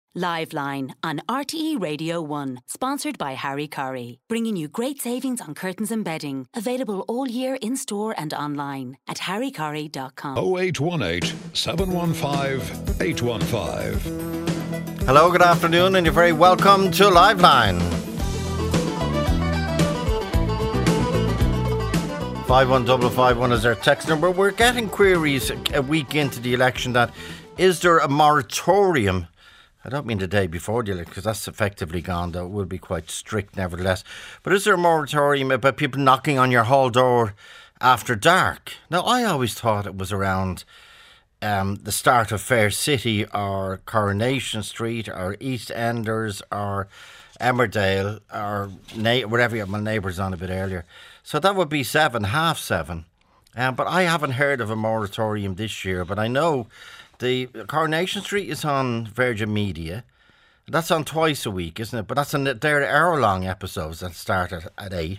Liveline on RTE Radio 1, sponsored by Harry Curry, bringing you great savings on curtains and bedding, available all year in store and online at harrycurry.com. 0818 715 815. Hello, good afternoon, and you're very welcome to Liveline. 51551 is our text number. We're getting queries a week into the election that is there a moratorium? I don't mean the day before the election, because that's effectively gone, though it will be quite strict nevertheless. But is there a moratorium about people knocking on your hall door after dark? Now, I always thought it was around the start of Fair City or Coronation Street or East Enders or Emmerdale or whatever you have my neighbours on a bit earlier. So that would be 7:30. But I haven't heard of a moratorium this year. But I know the Coronation Street is on Virgin Media. That's on twice a week, isn't it? But they're hour-long episodes that start at 8.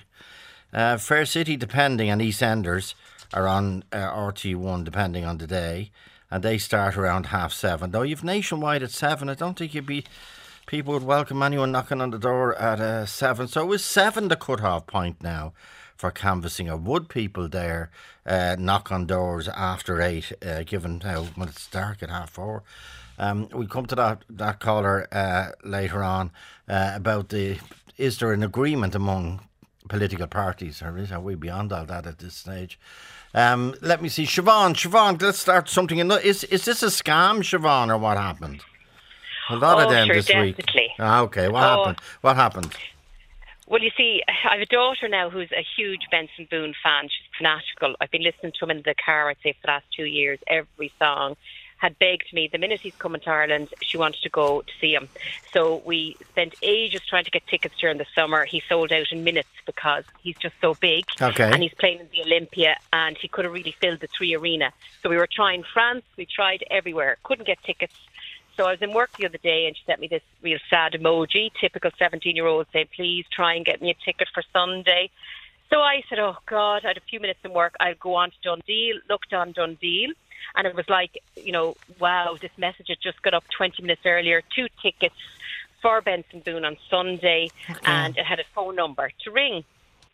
Fair City, depending, and EastEnders are on RT1, depending on the day. And they start around 7:30. Though you've Nationwide at 7. I don't think people would welcome anyone knocking on the door at 7. So is 7 the cut-off point now for canvassing, or would people there knock on doors after 8, given how when it's dark at 4:30? We'll come to that caller later on about is there an agreement among political parties, or are we beyond all that at this stage? Let me see, Siobhan, let's start something. Is this a scam, Siobhan, or what happened? A lot of them this definitely. week. Okay, what happened? Well, you see, I have a daughter now who's a huge Benson Boone fan. She's fanatical. I've been listening to him in the car, I'd say, for the last 2 years. Every song had begged me, the minute he's coming to Ireland, she wanted to go to see him. So we spent ages trying to get tickets during the summer. He sold out in minutes because he's just so big. Okay. And he's playing in the Olympia, and he could have really filled the 3 arena. So we were trying France, we tried everywhere, couldn't get tickets. So I was in work the other day and she sent me this real sad emoji, typical 17-year-old, saying, please try and get me a ticket for Sunday. So I said, oh God, I had a few minutes in work. I'll go on to Dundee, looked on Dundee, and it was like, wow, this message had just got up 20 minutes earlier, 2 tickets for Benson Boone on Sunday, and it had a phone number to ring.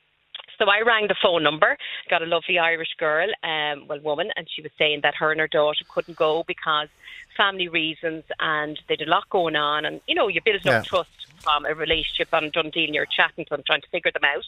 So I rang the phone number, got a lovely Irish girl, woman, and she was saying that her and her daughter couldn't go because family reasons, and they had a lot going on, and you build up trust from a relationship on Dundee, and you're chatting to them, trying to figure them out.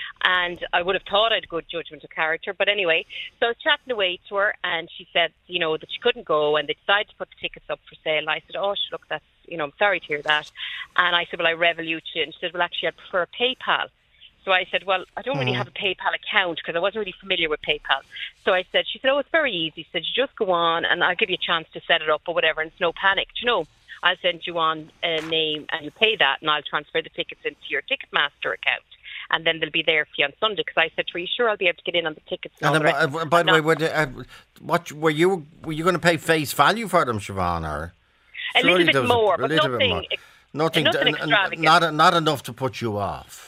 And I would have thought I had a good judgment of character, but anyway, so I was chatting away to her, and she said, that she couldn't go, and they decided to put the tickets up for sale. And I said, oh, look, that's, I'm sorry to hear that. And I said, well, I Revolut you, and she said, well, actually, I'd prefer PayPal. So I said, well, I don't really have a PayPal account because I wasn't really familiar with PayPal. So she said, oh, it's very easy. She said, you just go on and I'll give you a chance to set it up or whatever, and it's no panic. I'll send you on a name and you pay that, and I'll transfer the tickets into your Ticketmaster account. And then they'll be there for you on Sunday. Because I said, are you sure I'll be able to get in on the tickets? And by the way, what were you going to pay face value for them, Siobhan? Or a little bit more, but nothing extravagant. Not enough to put you off.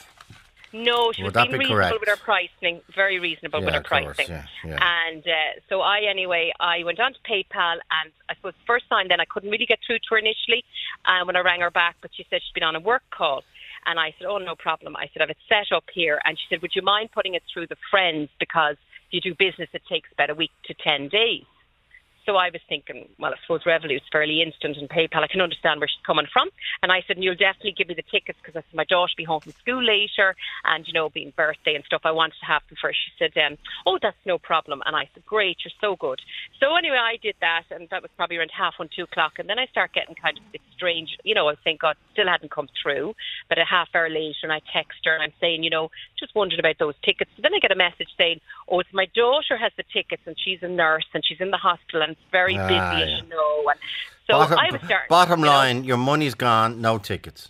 No, she was being reasonable with her pricing, very reasonable with her pricing. Yeah. And so I went on to PayPal, and I suppose the first time then I couldn't really get through to her initially when I rang her back, but she said she'd been on a work call. And I said, oh, no problem. I said, I have it set up here. And she said, would you mind putting it through the Friends, because if you do business, it takes about a week to 10 days. So I was thinking, well, I suppose Revolut's fairly instant, and PayPal, I can understand where she's coming from. And I said, and you'll definitely give me the tickets, because I said my daughter will be home from school later, and, being birthday and stuff, I wanted to have them first. She said, oh, that's no problem. And I said, great, you're so good. So anyway, I did that, and that was probably around 1:30, 2 o'clock. And then I start getting kind of a bit strange. I was saying, God, still hadn't come through. But a half hour later, and I text her, and I'm saying, just wondered about those tickets. So then I get a message saying, oh, it's my daughter has the tickets, and she's a nurse, and she's in the hospital, and it's very busy, as you know. And so I was starting. Bottom line, your money's gone, no tickets.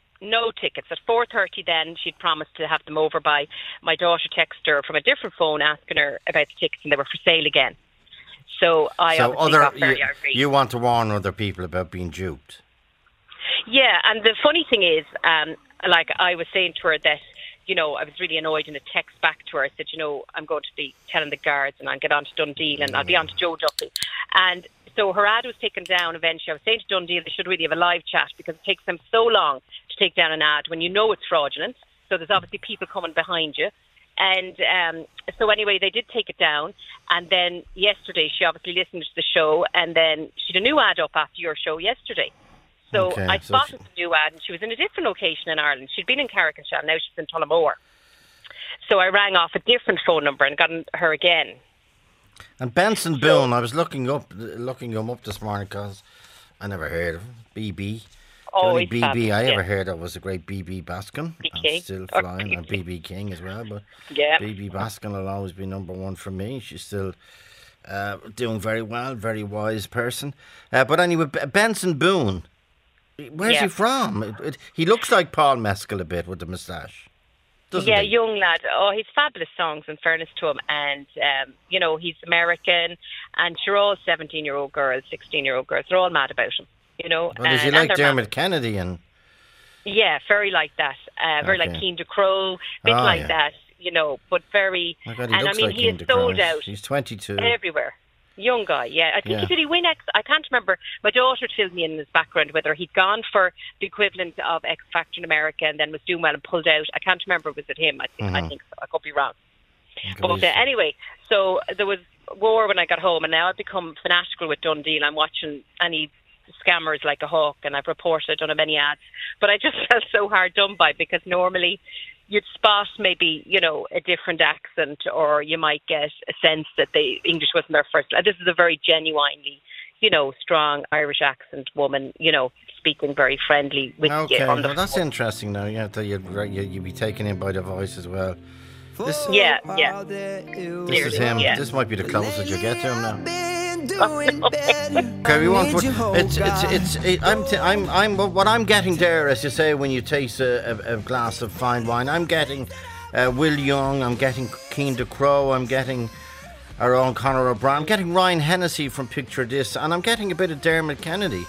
No tickets. At 4:30 then, she'd promised to have them over by. My daughter texted her from a different phone asking her about the tickets, and they were for sale again. So got very irate. You want to warn other people about being duped. Yeah, and the funny thing is, I was saying to her that, I was really annoyed in a text back to her. I said, I'm going to be telling the guards, and I'll get on to Dundee, and I'll be on to Joe Duffy. And So her ad was taken down eventually. I was saying to Dundee they should really have a live chat because it takes them so long to take down an ad when you know it's fraudulent. So there's obviously people coming behind you. And so anyway, they did take it down. And then yesterday, she obviously listened to the show, and then she had a new ad up after your show yesterday. So I spotted the new ad, and she was in a different location in Ireland. She'd been in Carrickashaw, now she's in Tullamore. So I rang off a different phone number and got her again. And Benson Boone, I was looking him up this morning because I never heard of him. BB. Oh, the only BB fabulous, I ever heard of was the great BB Baskin. I'm still flying, and BB King as well. But BB Baskin will always be number one for me. She's still doing very well, very wise person. But anyway, Benson Boone, where's he from? He looks like Paul Mescal a bit with the moustache. Yeah, young lad. Oh, he's fabulous songs, in fairness to him. And, he's American. And sure, all 17-year-old girls, 16-year-old girls, they're all mad about him. Well, does he like Dermot Kennedy? Yeah, very like that. Very like Keane DeCrow, bit like that, but very... Oh God, he is sold out. He's 22. Everywhere. Young guy, yeah. I think did he win X? I can't remember. My daughter filled me in his background, whether he'd gone for the equivalent of X Factor in America and then was doing well and pulled out. I can't remember. Was it him? I think so. I could be wrong. But anyway, so there was war when I got home, and now I've become fanatical with Dundee. I'm watching any scammers like a hawk, and I've reported, I don't have any ads. But I just felt so hard done by, because normally you'd spot maybe, a different accent, or you might get a sense that the English wasn't their first. This is a very genuinely, strong Irish accent woman, speaking very friendly with you on the phone. That's interesting now. Yeah, that you'd be taken in by the voice as well. This is him. Yeah. This might be the closest you get to him now. Okay, what I'm getting there, as you say, when you taste a glass of fine wine, I'm getting Will Young, I'm getting Keane DeCrow, I'm getting our own Conor O'Brien, I'm getting Ryan Hennessy from Picture This, and I'm getting a bit of Dermot Kennedy.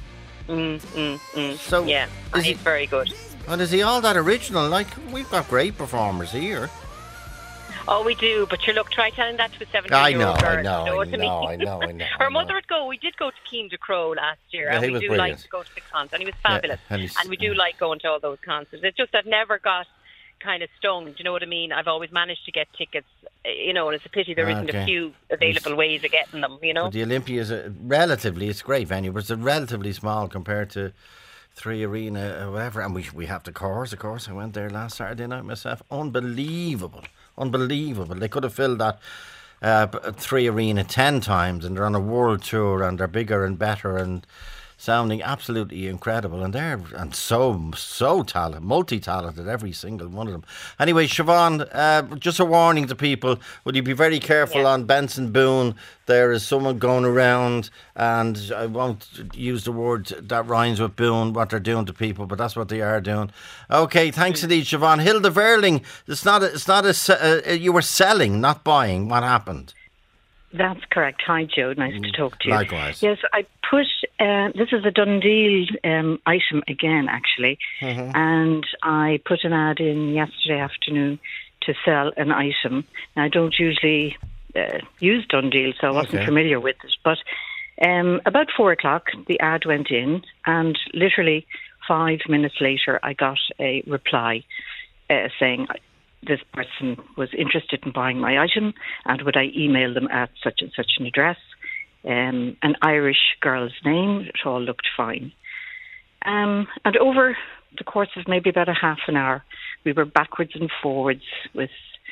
So yeah, he's very good. And is he all that original? Like, we've got great performers here. Oh, we do, but try telling that to a 17-year-old girl. I know. Her mother would go. We did go to Keane DeCrow last year, and we do like to go to the concert, and he was fabulous. And we do like going to all those concerts. It's just I've never got kind of stung. Do you know what I mean? I've always managed to get tickets, and it's a pity there isn't a few available ways of getting them, But the Olympia is it's a great venue, but it's relatively small compared to Three Arena or whatever. And we have the Cores, of course. I went there last Saturday night myself. Unbelievable. They could have filled that Three Arena 10 times, and they're on a world tour, and they're bigger and better and sounding absolutely incredible. And they're so talented, multi-talented, every single one of them. Anyway, Siobhan, just a warning to people, would you be very careful on Benson Boone? There is someone going around, and I won't use the word that rhymes with Boone, what they're doing to people, but that's what they are doing. Okay, thanks indeed, Siobhan. Hilda Verling, you were selling, not buying. What happened? That's correct. Hi, Joe. Nice to talk to you. Likewise. Yes, I put, this is a Dundee item again, actually, and I put an ad in yesterday afternoon to sell an item. Now, I don't usually use Dundee, so I wasn't familiar with it, but about 4 o'clock, the ad went in, and literally 5 minutes later, I got a reply saying this person was interested in buying my item, and would I email them at such and such an address, an Irish girl's name. It all looked fine. And over the course of maybe about a half an hour, we were backwards and forwards with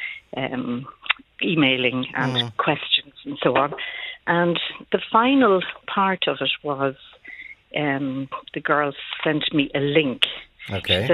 emailing and questions and so on. And the final part of it was the girl sent me a link. Okay.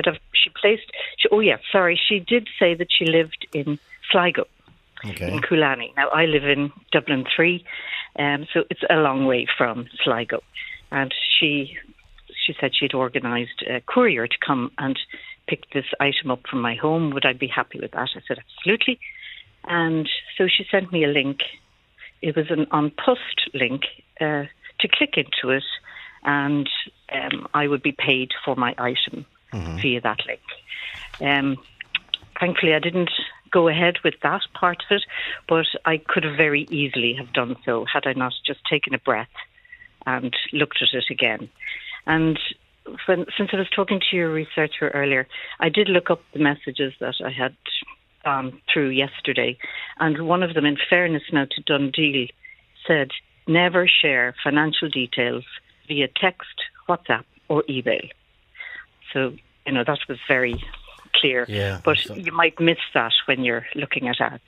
She did say that she lived in Sligo, in Coolani. Now, I live in Dublin 3, so it's a long way from Sligo. And she said she'd organised a courier to come and pick this item up from my home. Would I be happy with that? I said, absolutely. And so she sent me a link. It was an on post link to click into it, and I would be paid for my item via that link. Thankfully, I didn't go ahead with that part of it, but I could have very easily have done so had I not just taken a breath and looked at it again. And since I was talking to your researcher earlier, I did look up the messages that I had gone through yesterday. And one of them, in fairness now to Dundee, said, never share financial details via text, WhatsApp or email. So, that was very clear. Yeah, but you might miss that when you're looking at ads.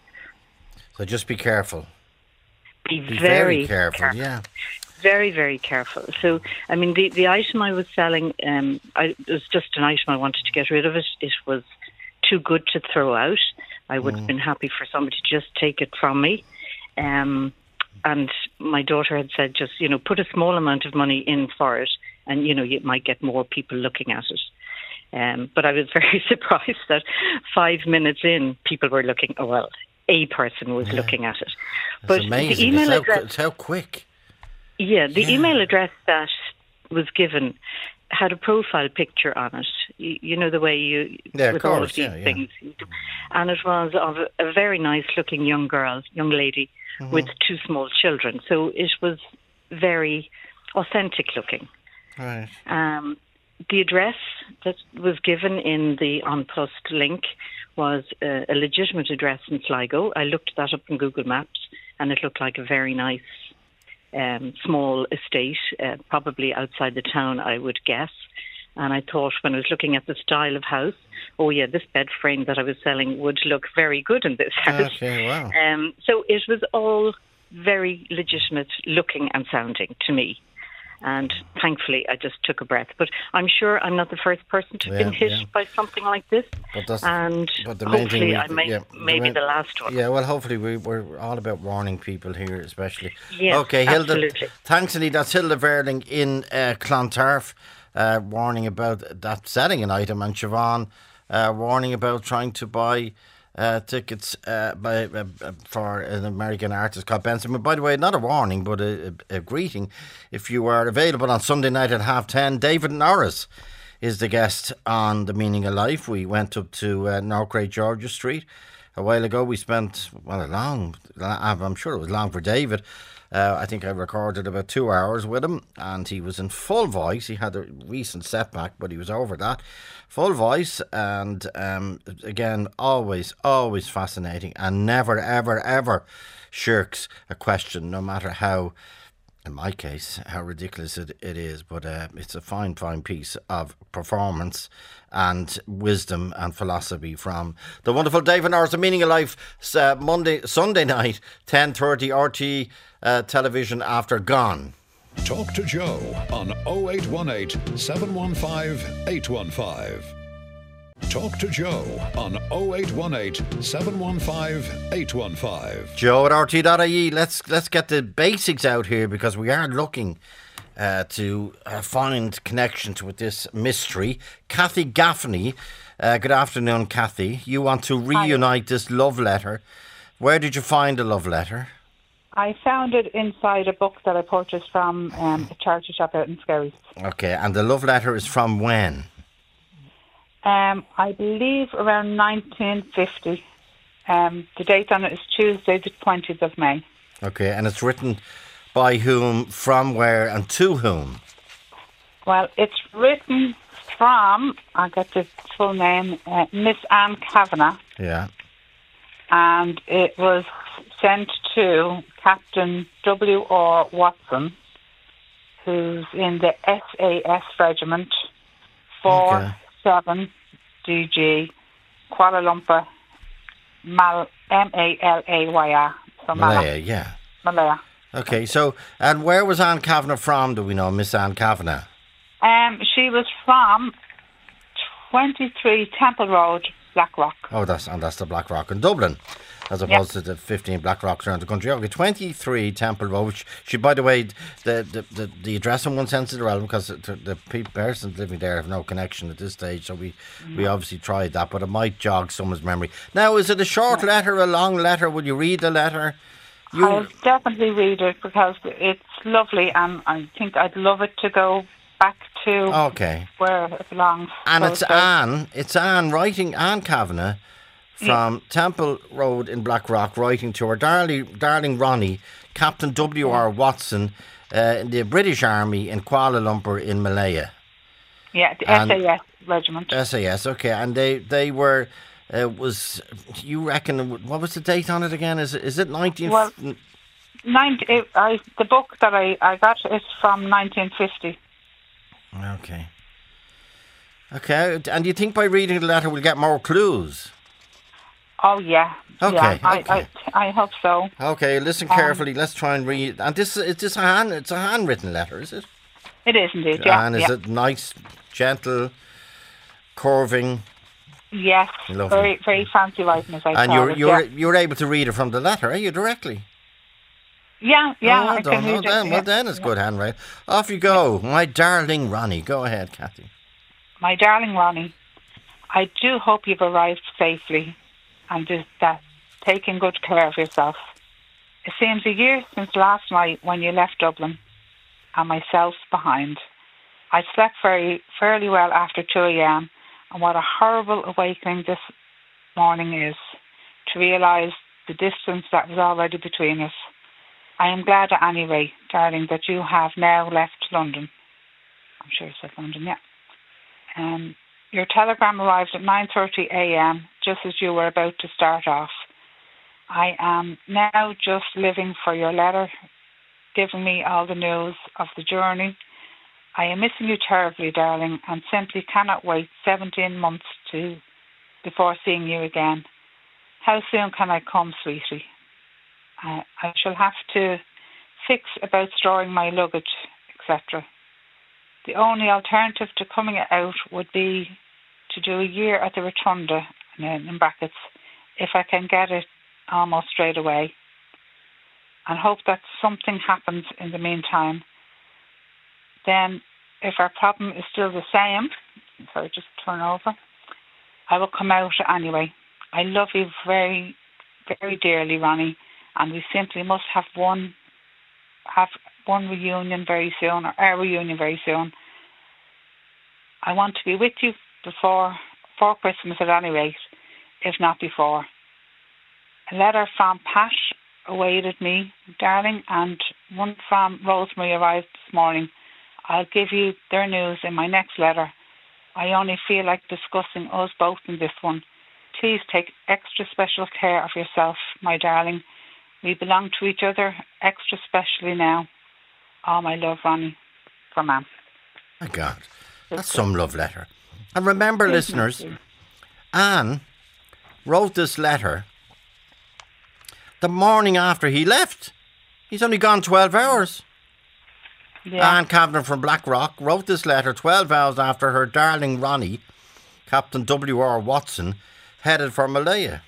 So just be careful. Be very careful, yeah. Very, very careful. So, I mean, the item I was selling, it was just an item I wanted to get rid of. It was too good to throw out. I would have been happy for somebody to just take it from me. And my daughter had said, just, put a small amount of money in for it, and, you might get more people looking at it. But I was very surprised that 5 minutes in, people were looking, a person was looking at it. That's amazing. The email address, it's how quick. Yeah, the email address that was given had a profile picture on it. You know the way you, with all of these things. And it was of a very nice looking young lady with 2 small children. So it was very authentic looking. Right. The address that was given in the On Post link was a legitimate address in Sligo. I looked that up on Google Maps, and it looked like a very nice small estate, probably outside the town, I would guess. And I thought, when I was looking at the style of house, this bed frame that I was selling would look very good in this house. Okay, wow. So it was all very legitimate looking and sounding to me. And thankfully, I just took a breath. But I'm sure I'm not the first person to have been hit by something like this. But the hopefully I may be the last one. Yeah, well, hopefully we're all about warning people here, especially. Yes, okay, Hilda, absolutely. Thanks, Annie. That's Hilda Verling in Clontarf, warning about that selling an item, and Siobhan warning about trying to buy tickets for an American artist called Benson. But by the way, not a warning, but a greeting. If you are available on Sunday night at 10:30, David Norris is the guest on The Meaning of Life. We went up to North Great Georgia Street a while ago. We spent, I'm sure it was long for David. I think I recorded about 2 hours with him, and he was in full voice. He had a recent setback, but he was over that. Full voice, and again, always fascinating, and never, ever, ever shirks a question, no matter how, in my case, how ridiculous it is. But it's a fine piece of performance and wisdom and philosophy from the wonderful David Norris. The Meaning of Life, Sunday night, 10:30, RTE television after Gone. Talk to Joe on 0818 715 815. Talk to Joe on 0818 715 815. Joe at RT.ie. Let's get the basics out here, because we are looking to find connections with this mystery. Kathy Gaffney, good afternoon, Kathy. You want to reunite this love letter. Where did you find the love letter? I found it inside a book that I purchased from a charity shop out in Skerries. Okay, and the love letter is from when? I believe around 1950. The date on it is Tuesday, the 20th of May. Okay, and it's written by whom, from where, and to whom? Well, it's written from, I'll get the full name, Miss Anne Kavanagh. Yeah. And it was sent to Captain W.R. Watson, who's in the SAS Regiment, 47DG, Kuala Lumpur, Malaya. So Malaya, yeah. Malaya. Okay, so, and where was Anne Kavanagh from, do we know, Miss Anne Kavanagh? She was from 23 Temple Road, Blackrock. Oh, that's the Blackrock in Dublin, as opposed to the 15 Blackrocks around the country. Okay, 23 Temple Road. Which, by the way, the address in one sense is irrelevant, because the persons living there have no connection at this stage. So we obviously tried that, but it might jog someone's memory. Now, is it a short letter, a long letter? Will you read the letter? I'll definitely read it, because it's lovely, and I think I'd love it to go back to where it belongs. And it's Anne writing, Anne Kavanagh from Temple Road in Blackrock, writing to her darling Ronnie, Captain W.R. Watson, in the British Army in Kuala Lumpur in Malaya. Yeah, the SAS regiment. SAS, okay, and they were. You reckon? What was the date on it again? Is it 19? Well, the book that I got is from 1950. Okay, and do you think by reading the letter we'll get more clues? Oh yeah. Okay. Yeah, I hope so. Okay, listen carefully. Let's try and read. And it's a handwritten letter, is it? It is indeed. Yeah. And is it nice, gentle, curving? Yes. Lovely. Very, very fancy writing, as I and call it. you're able to read it from the letter, are you, directly? Yeah. I can read it. Well, then it's good handwriting. Off you go, my darling Ronnie. Go ahead, Kathy. My darling Ronnie, I do hope you've arrived safely and that taking good care of yourself. It seems a year since last night when you left Dublin and myself behind. I slept fairly well after 2 a.m. and what a horrible awakening this morning is to realise the distance that was already between us. I am glad at any rate, darling, that you have now left London. I'm sure it said London, yeah. Your telegram arrived at 9:30 a.m. just as you were about to start off. I am now just living for your letter, giving me all the news of the journey. I am missing you terribly, darling, and simply cannot wait 17 months before seeing you again. How soon can I come, sweetie? I shall have to fix about storing my luggage, etc. The only alternative to coming out would be to do a year at the Rotunda, in brackets, if I can get it almost straight away, and hope that something happens in the meantime. Then, if our problem is still the same, sorry, just turn over, I will come out anyway. I love you very, very dearly, Ronnie, and we simply must have one reunion very soon, or our reunion very soon. I want to be with you before Christmas at any rate, if not before. A letter from Pat awaited me, darling, and one from Rosemary arrived this morning. I'll give you their news in my next letter. I only feel like discussing us both in this one. Please take extra special care of yourself, my darling. We belong to each other extra specially now. All my love, Ronnie, from Anne. My God, that's some love letter. And remember, listeners, Anne wrote this letter the morning after he left. He's only gone 12 hours. Yeah. Anne Kavanagh from Blackrock wrote this letter 12 hours after her darling Ronnie, Captain W.R. Watson, headed for Malaya.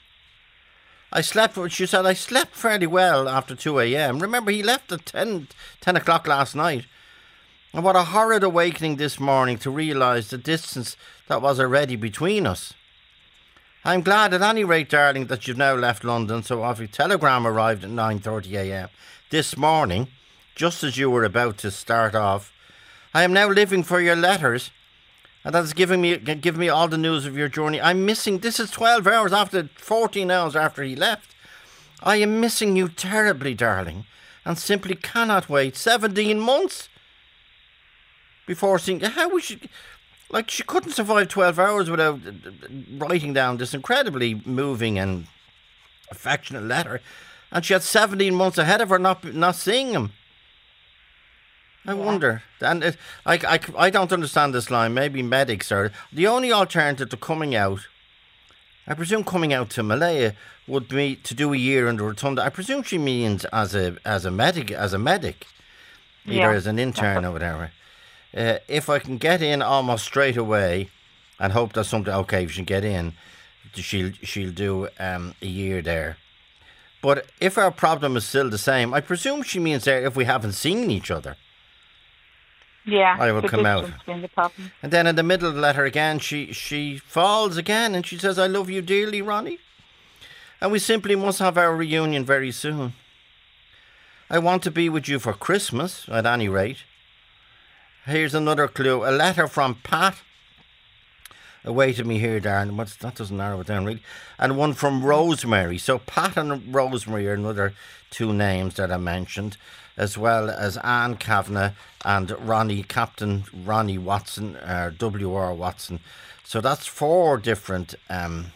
She said, I slept fairly well after 2 a.m. Remember, he left at 10 o'clock last night. And what a horrid awakening this morning to realise the distance that was already between us. I'm glad at any rate, darling, that you've now left London, so off your telegram arrived at 9:30 a.m. this morning, just as you were about to start off. I am now living for your letters, and that's giving me all the news of your journey. I'm missing, this is 12 hours after, 14 hours after he left. I am missing you terribly, darling, and simply cannot wait 17 months before seeing how we should. Like, she couldn't survive 12 hours without writing down this incredibly moving and affectionate letter, and she had 17 months ahead of her not seeing him. I wonder, and I don't understand this line. Maybe medics are the only alternative to coming out. I presume coming out to Malaya would be to do a year in the Rotunda. I presume she means as a medic, either as an intern or whatever. If I can get in almost straight away, and hope that something if she can get in, she'll do a year there. But if our problem is still the same, I presume she means there if we haven't seen each other. Yeah, I will come out. The problem. And then in the middle of the letter again, she falls again and she says, I love you dearly, Ronnie. And we simply must have our reunion very soon. I want to be with you for Christmas, at any rate. Here's another clue. A letter from Pat awaited me here, Darren. That doesn't narrow it down, really. And one from Rosemary. So Pat and Rosemary are another two names that I mentioned. as well as Anne Kavanagh and Captain Ronnie Watson, W.R. Watson. So that's four different names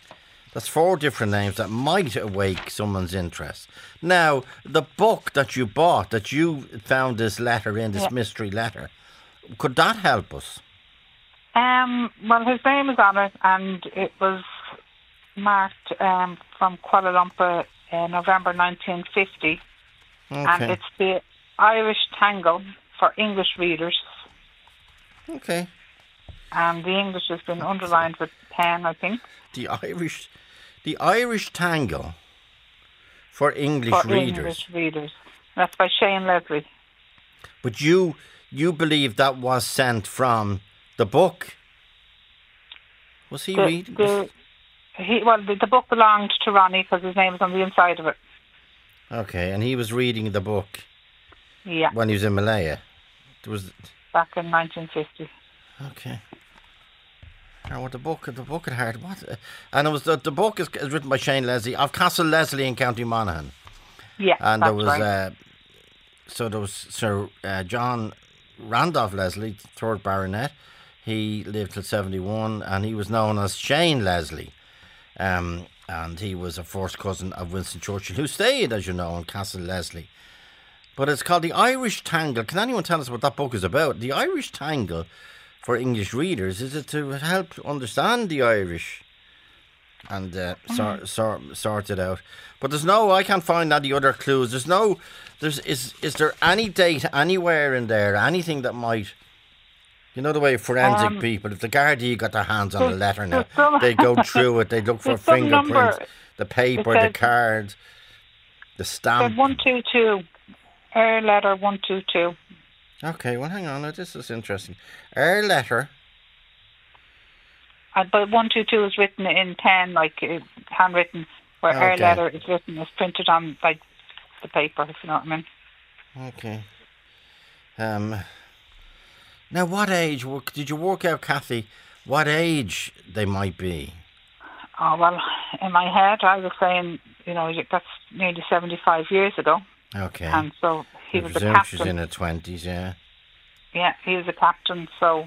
that might awake someone's interest. Now, the book that you bought, that you found this letter in, this mystery letter, could that help us? Well, his name is on it, and it was marked from Kuala Lumpur in November 1950. Okay. And it's the Irish Tangle for English readers. Okay. And the English has been underlined with pen, I think. The Irish Tangle for English readers. English readers. That's by Shane Leslie. But you believe that was sent from the book? Was he reading? The book belonged to Ronnie because his name was on the inside of it. Okay, and he was reading the book. Yeah. When he was in Malaya. Back in 1950. Okay. Now, the book had heard what? And it was the book is written by Shane Leslie of Castle Leslie in County Monaghan. Yeah, and that's there was right. So there was Sir John Randolph Leslie, 3rd Baronet. He lived till 71, and he was known as Shane Leslie. And he was a first cousin of Winston Churchill, who stayed, as you know, in Castle Leslie. But it's called The Irish Tangle. Can anyone tell us what that book is about? The Irish Tangle for English readers. Is it to help understand the Irish and sort it out? But I can't find any other clues. Is there any date anywhere in there? Anything that might... You know the way forensic people, if the Gardaí got their hands on a letter now, they go through it, they look for fingerprints, the paper, the card, the stamp. 122, letter 122. Okay, well, hang on, this is interesting. Letter. But 122 is written in pen, like handwritten, where letter is written, is printed on like the paper, if you know what I mean. Okay. Now, what age, did you work out, Kathy, what age they might be? Oh, well, in my head, I was saying, that's nearly 75 years ago. Okay. And so he was a captain. captain. She's in her 20s, yeah. Yeah, he was a captain, so,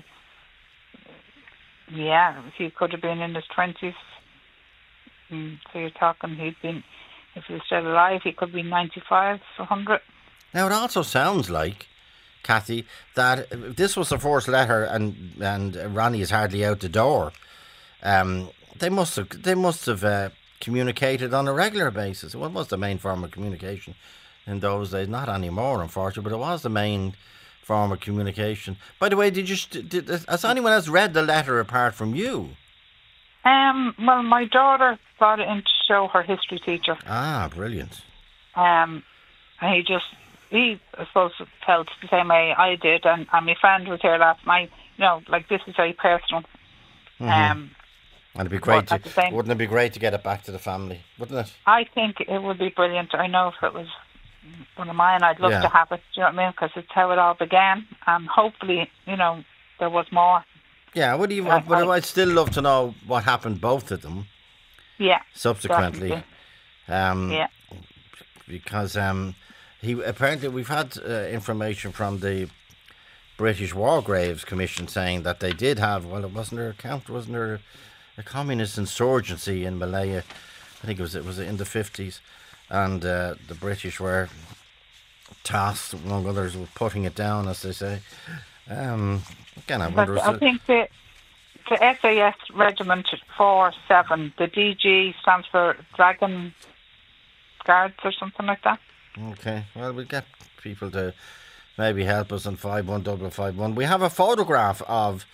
yeah, he could have been in his 20s. So you're talking, if he was still alive, he could be 95, 100. Now, it also sounds like, Kathy, that this was the first letter, and Ronnie is hardly out the door. They must have communicated on a regular basis. What was the main form of communication in those days? Not anymore, unfortunately, but it was the main form of communication. By the way, has anyone else read the letter apart from you? Well, my daughter brought it in to show her history teacher. Ah, brilliant. And he, I suppose, felt the same way I did, and my friend was here last night. This is very personal. And it'd be great wouldn't it be great to get it back to the family, wouldn't it? I think it would be brilliant. I know if it was one of mine, I'd love to have it, do you know what I mean? Because it's how it all began, and hopefully, there was more. Yeah, but I'd still love to know what happened, both of them. Yeah. Subsequently. Yeah. Because apparently we've had information from the British War Graves Commission saying that they did have, wasn't there a communist insurgency in Malaya? I think it was in the 50s, and the British were tasked, among others, with putting it down, as they say. I think the SAS Regiment 47, the DG stands for Dragon Guards or something like that. Okay, well, we'll get people to maybe help us on 51551. We have a photograph of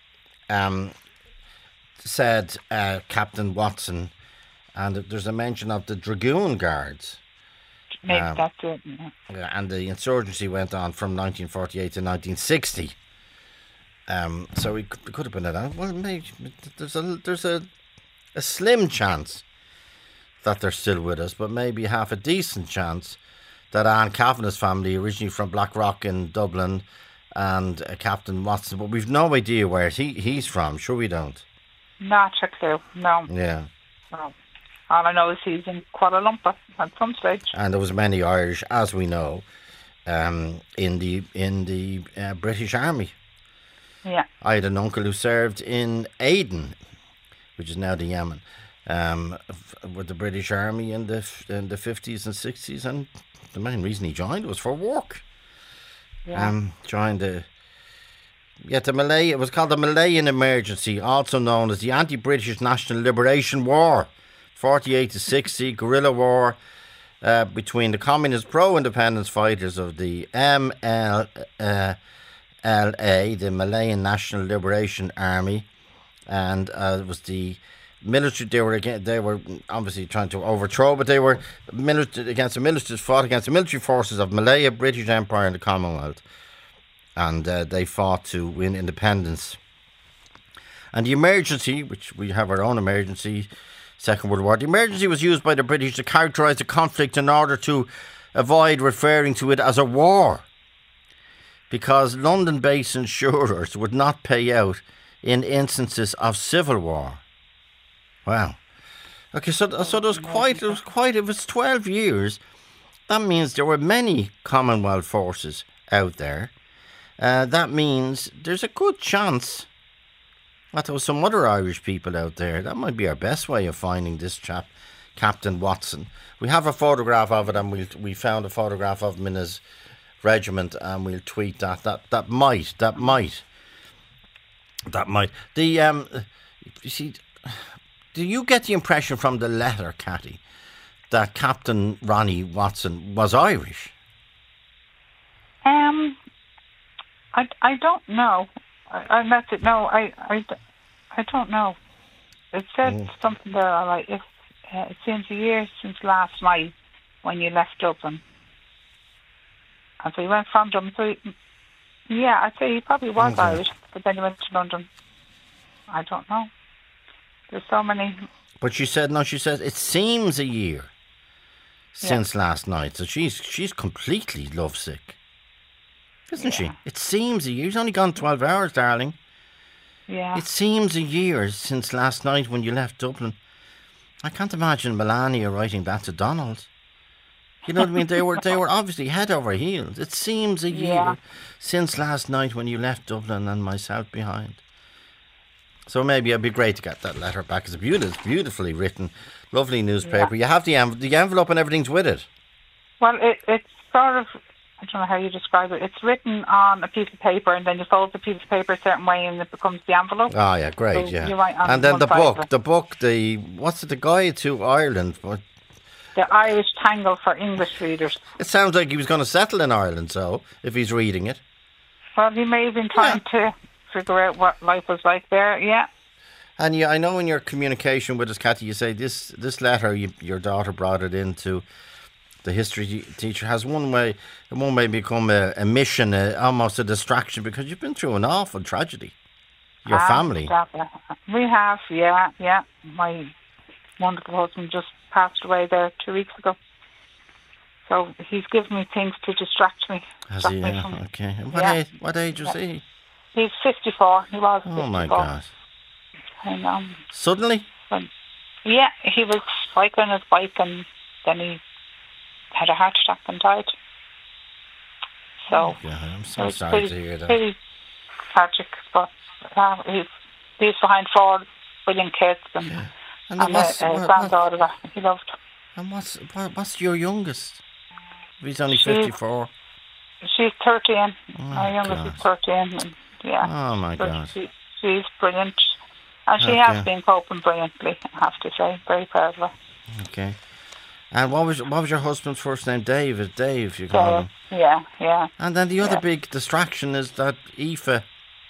said Captain Watson, and there's a mention of the Dragoon Guards. Maybe that's it. Yeah, and the insurgency went on from 1948 to 1960. So it could have been that. Well, maybe there's a slim chance that they're still with us, but maybe half a decent chance that Anne Kavanagh's family, originally from Blackrock in Dublin, and Captain Watson, but we've no idea where he's from. Sure, we don't. Not a clue. No. Yeah. No. All I know is he's in Kuala Lumpur at some stage. And there was many Irish, as we know, in the British Army. Yeah. I had an uncle who served in Aden, which is now the Yemen, with the British Army in the 50s and 60s, and the main reason he joined was for work. Yeah. Joined the Malay. It was called the Malayan Emergency, also known as the Anti-British National Liberation War, 48 to 60 guerrilla war between the communist pro-independence fighters of the MLLA, the Malayan National Liberation Army, and it was the military. They were obviously trying to overthrow, but they were fought against the military forces of Malaya, British Empire, and the Commonwealth, and they fought to win independence. And the emergency, which we have our own emergency, Second World War, the emergency was used by the British to characterise the conflict in order to avoid referring to it as a war, because London-based insurers would not pay out in instances of civil war. Wow. Okay, so it was 12 years. That means there were many Commonwealth forces out there. That means there's a good chance that there was some other Irish people out there. That might be our best way of finding this chap, Captain Watson. We have a photograph of it, and we found a photograph of him in his regiment, and we'll tweet that. That might. You see, do you get the impression from the letter, Catty, that Captain Ronnie Watson was Irish? I don't know. I don't know. It said something there like, it seems a year since last night when you left Dublin. And so he went from Dublin. So I'd say he probably was Irish, but then he went to London. I don't know. There's so many. But she said it seems a year since last night. So she's completely lovesick, isn't she? It seems a year. He's only gone 12 hours, darling. Yeah. It seems a year since last night when you left Dublin. I can't imagine Melania writing that to Donald. You know what I mean? They were obviously head over heels. It seems a year since last night when you left Dublin and myself behind. So maybe it'd be great to get that letter back. It's beautifully written, lovely newspaper. You have the envelope and everything's with it. Well, it's sort of, I don't know how you describe it. It's written on a piece of paper, and then you fold the piece of paper a certain way, and it becomes the envelope. Oh yeah, great, so yeah. You write on and then the book, the Guide to Ireland? What? The Irish Tangle for English readers. It sounds like he was going to settle in Ireland, so if he's reading it. Well, he may have been trying to figure out what life was like there, yeah. And I know in your communication with us, Cathy, you say this letter, your daughter brought it into the history teacher, has one way become a mission, almost a distraction, because you've been through an awful tragedy. Your family. Exactly. We have, yeah. My wonderful husband just passed away there 2 weeks ago. So he's given me things to distract me. Has he? Yeah, okay. And what age was he? He's 54. He was 54. Oh my God. And, suddenly? He was cycling his bike and then he had a heart attack and died. So I'm so sorry to hear that. Pretty tragic, but he's behind 4 brilliant kids and a granddaughter that he loved. And what's your youngest? He's only 54. She's 13. My youngest is 13. And, oh my God. She's brilliant. And she has been coping brilliantly, I have to say. Very proud of her. Okay. And what was your husband's first name? Dave? Is Dave you call him? Yeah. And then the other big distraction is that Aoife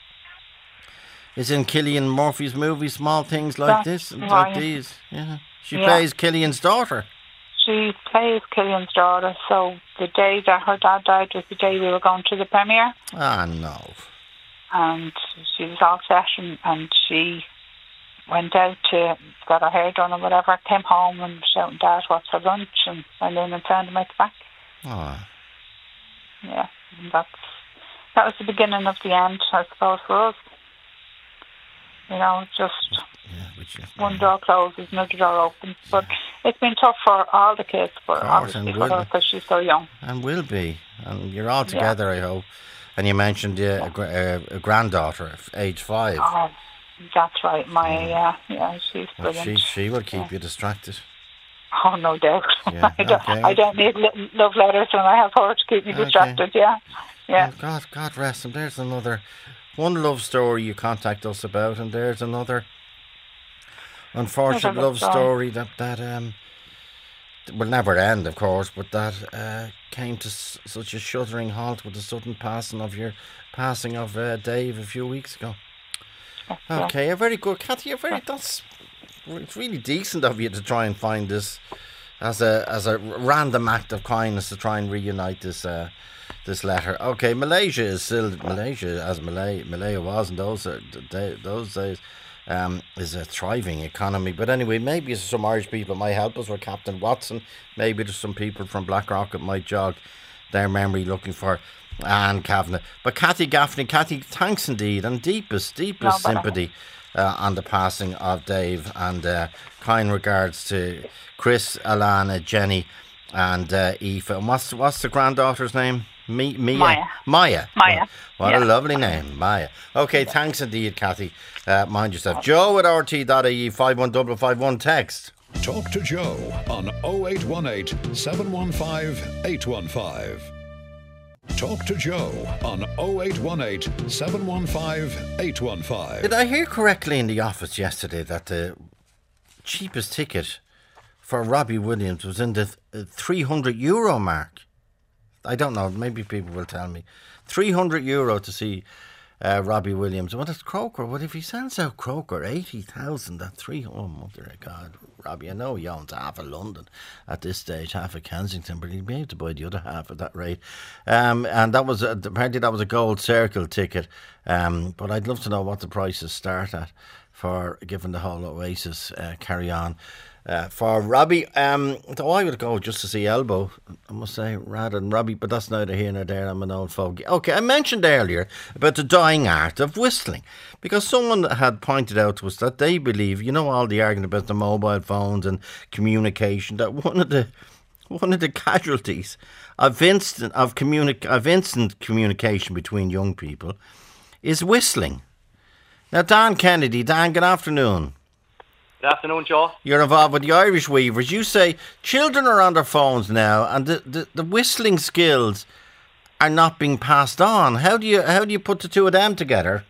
is in Cillian Murphy's movie, Small Things Like This, like these. Yeah. She plays Cillian's daughter. She plays Cillian's daughter. So the day that her dad died was the day we were going to the premiere. Ah, no. And she was all set and she went out to get her hair done or whatever, came home and shouting, Dad, what's for lunch? And went in and found him at the back. Oh. Yeah, and that was the beginning of the end, I suppose, for us. Just one door closes, another door opens. But it's been tough for all the kids, but obviously for her because she's so young. And will be. And you're all together, I hope. And you mentioned a granddaughter, age 5. Oh, that's right. Maya, she's brilliant. She will keep you distracted. Oh, no doubt. Yeah, I don't need love letters when I have her to keep me distracted, yeah. Well, God rest him. There's one love story you contact us about, and there's another unfortunate love story that will never end, of course, but that came to such a shuddering halt with the sudden passing of Dave a few weeks ago. Okay, very good, Kathy. It's really decent of you to try and find this as a random act of kindness to try and reunite this letter. Okay, Malaysia is still Malaysia as Malaya was in those days. Is a thriving economy. But anyway, maybe some Irish people might help us, or Captain Watson. Maybe there's some people from Blackrock that might jog their memory looking for Anne Kavanagh. But Kathy Gaffney, thanks indeed, and deepest sympathy on the passing of Dave, and kind regards to Chris, Alana, Jenny, and Aoife. And what's the granddaughter's name? Maya. What a lovely name, Maya. Okay, thanks indeed, Kathy. Mind yourself. Joe at rt.ie 51551 text. Talk to Joe on 0818 715 815. Talk to Joe on 0818 715 815. Did I hear correctly in the office yesterday that the cheapest ticket for Robbie Williams was in the €300 mark? I don't know, maybe people will tell me. €300 to see Robbie Williams. What is Croker? What if he sends out Croker 80,000 at 3? Oh, mother of God, Robbie! I know he owns half of London at this stage, half of Kensington, but he'd be able to buy the other half at that rate. And that was apparently that was a Gold Circle ticket. But I'd love to know what the prices start at for given the whole Oasis carry on. For Robbie, though I would go just to see Elbow, I must say, rather than Robbie, but that's neither here nor there. I'm an old fogey. Okay, I mentioned earlier about the dying art of whistling, because someone had pointed out to us that they believe, all the argument about the mobile phones and communication, that one of the casualties of instant communication between young people is whistling. Now, Dan Kennedy, Dan, good afternoon. Good afternoon, Joe. You're involved with the Irish Weavers. You say children are on their phones now, and the whistling skills are not being passed on. How do you put the two of them together?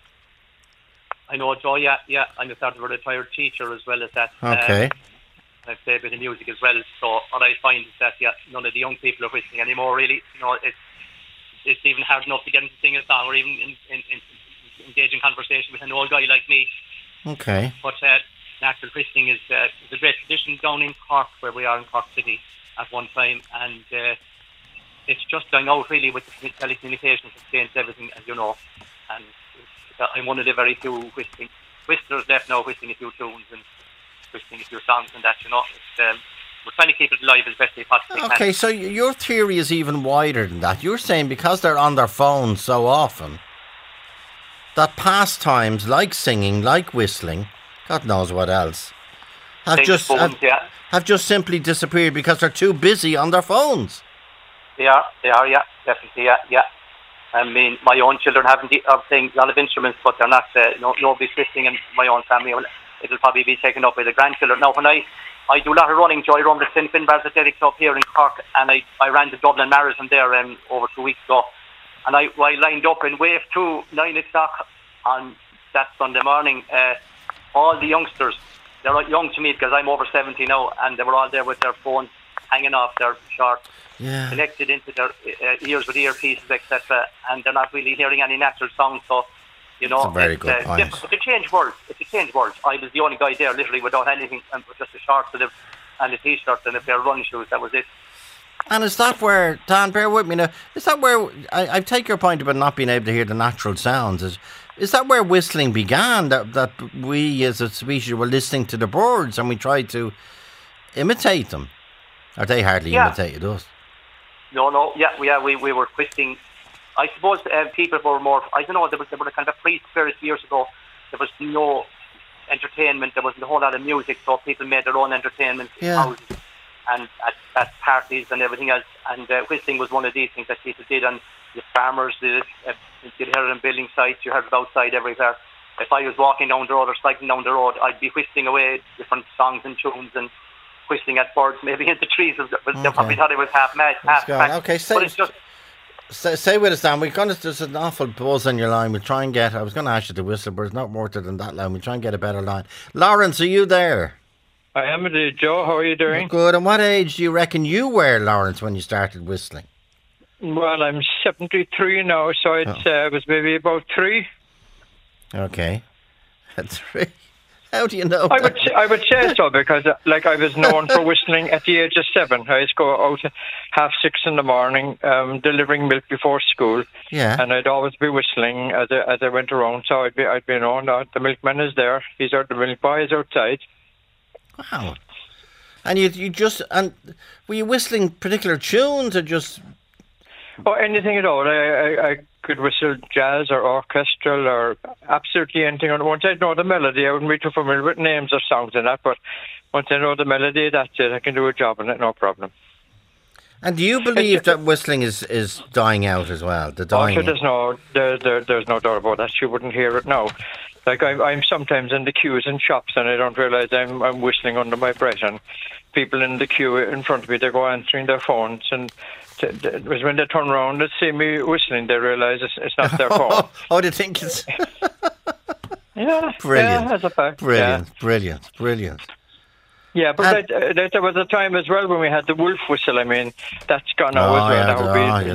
I know, Joe. Yeah. I'm a retired teacher as well as that. Okay. I play a bit of music as well. So what I find is that none of the young people are whistling anymore. Really, it's even hard enough to get them to sing a song or even engage in conversation with an old guy like me. Okay. But natural whistling is a great tradition down in Cork, where we are in Cork City at one time, and it's just dying out really with the telecommunications. It's changed everything, as you know, and I'm one of the very few whistlers left now, whistling a few tunes and whistling a few songs and that, we're trying to keep it alive as best we possibly can. Okay, so your theory is even wider than that. You're saying because they're on their phones so often, that pastimes like singing, like whistling, God knows what else, have just simply disappeared because they're too busy on their phones. They are, definitely, yeah. I mean, my own children are playing a lot of instruments, but they're not, nobody's whistling in my own family. It'll probably be taken up by the grandchildren. Now, when I do a lot of running, Joy, I run the Finbar's Athletic Club here in Cork, and I ran the Dublin Marathon there over 2 weeks ago. And I lined up in Wave 2, 9 o'clock on that Sunday morning. All the youngsters, they're not young to me because I'm over 70 now, and they were all there with their phones hanging off their shorts, connected into their ears with earpieces, etc., and they're not really hearing any natural sound. So, That's a very good point. It's a changed world. I was the only guy there, literally without anything, and just a shorts and a t-shirt and a pair of running shoes. That was it. And is that where, Dan, bear with me now, is that where, I take your point about not being able to hear the natural sounds, is that where whistling began, that we as a species were listening to the birds and we tried to imitate them? Or they hardly imitated us? No, we were whistling. I suppose people were more, I don't know, there were a kind of free spirit years ago. There was no entertainment. There wasn't a whole lot of music, so people made their own entertainment in houses and at parties and everything else. And whistling was one of these things that people did, and the farmers did it. You'd hear it on building sites, you heard it outside everywhere. If I was walking down the road or cycling down the road, I'd be whistling away different songs and tunes and whistling at birds, maybe in the trees. They probably thought it was half mad. Okay, but it's just... Stay with us, Dan. There's an awful buzz on your line. We'll try and get... I was going to ask you to whistle, but it's not worth it on that line. We'll try and get a better line. Lawrence, are you there? I am indeed, Joe. How are you doing? Good. And what age do you reckon you were, Lawrence, when you started whistling? Well, I'm 73 now, so it was maybe about 3. Okay. 3. How do you know? I would say so, because I was known for whistling at the age of 7. I used to go out at 6:30 in the morning, delivering milk before school. Yeah. And I'd always be whistling as I went around. So I'd be known that the milkman is there. He's out. The milk boy is outside. Wow. And you just were you whistling particular tunes or just? Oh, anything at all. I could whistle jazz or orchestral or absolutely anything. Once I know the melody, I wouldn't be too familiar with names or songs and that, but once I know the melody, that's it. I can do a job on it, no problem. And do you believe that whistling is dying out as well? There's no doubt about that. You wouldn't hear it now. Like I'm sometimes in the queues in shops and I don't realise I'm whistling under my breath, and people in the queue in front of me, they go answering their phones, and it was when they turn around and see me whistling, they realise it's not their phone. Oh, they think it's... Yeah. Brilliant. Yeah, that's a fact. Brilliant. Yeah, but there was a time as well when we had the wolf whistle. I mean, that's gone now as well.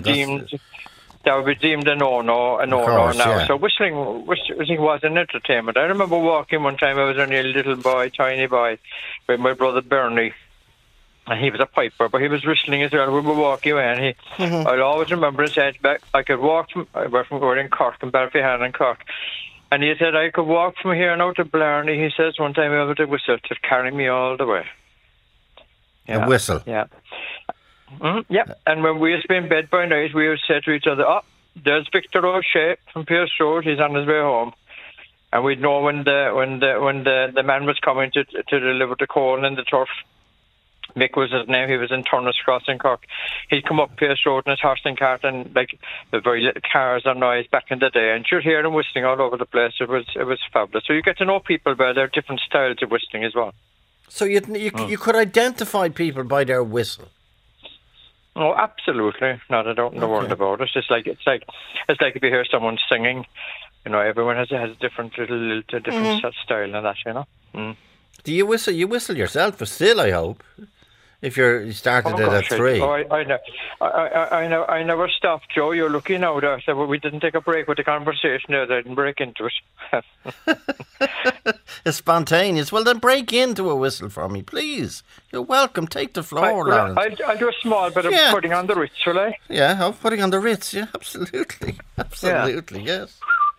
That would be deemed a no-no now. Yeah. So whistling was an entertainment. I remember walking one time, I was only a little boy, tiny boy, with my brother Bernie. And he was a piper, but he was whistling as well. We were walking away, and I'll always remember he said, I could walk we're in Cork, in Ballyhan in Cork. And he said, I could walk from here and out to Blarney, he says, one time I was a whistle to carry me all the way. Yeah. A whistle? Yeah. Yeah. And when we used to be in bed by night, we would say to each other, there's Victor O'Shea from Pierce Road, he's on his way home. And we'd know when the man was coming to deliver the coal and the turf. Mick was his name. He was in Turner's Cross in Cork. He'd come up Pierce Road in his horse and cart, and like the very little cars or noise back in the day, and you'd hear him whistling all over the place. It was fabulous. So you get to know people by their different styles of whistling as well. So you could identify people by their whistle. Oh, absolutely. No, I don't know word about it. It's like if you hear someone singing, you know, everyone has a different different style and that, you know. Mm. Do you whistle? You whistle yourself, but still, I hope. If you started it at 3. I never stopped, Joe. You're lucky now that we didn't take a break with the conversation there. I didn't break into it. It's spontaneous. Well, then break into a whistle for me, please. You're welcome. Take the floor, Lawrence. I'll do a small bit of putting on the Ritz, will I? Yeah, putting on the Ritz. Yeah, absolutely. Yes.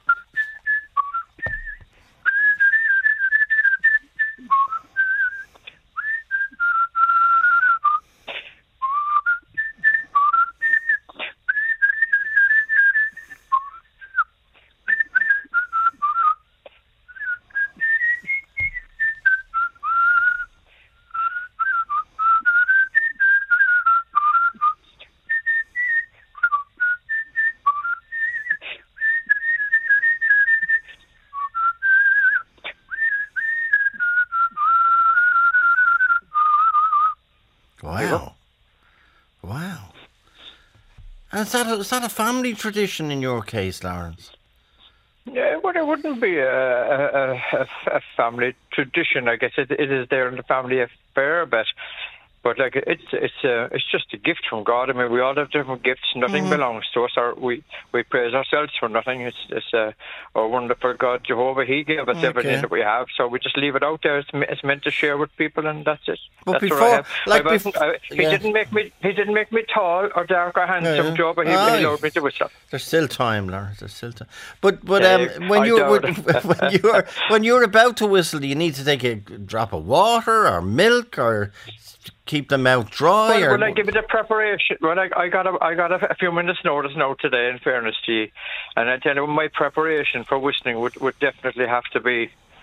Wow. And is that a family tradition in your case, Lawrence? Yeah, well, it wouldn't be a family tradition. I guess it is there in the family affair, but like it's just a gift from God. I mean, we all have different gifts. Nothing belongs to us, or we praise ourselves for nothing. It's a wonderful God, Jehovah. He gave us everything that we have, so we just leave it out there. It's meant to share with people, and that's it. But that's before, he didn't make me tall or dark or handsome, Joe, but he allowed me to whistle. There's still time, Lawrence. There's still time. But when you're about to whistle, do you need to take a drop of water or milk or keep the mouth dry? Well, I give it a preparation. Well, I got a few minutes' notice now today, in fairness to you, and I tell you, my preparation for whistling would definitely have to be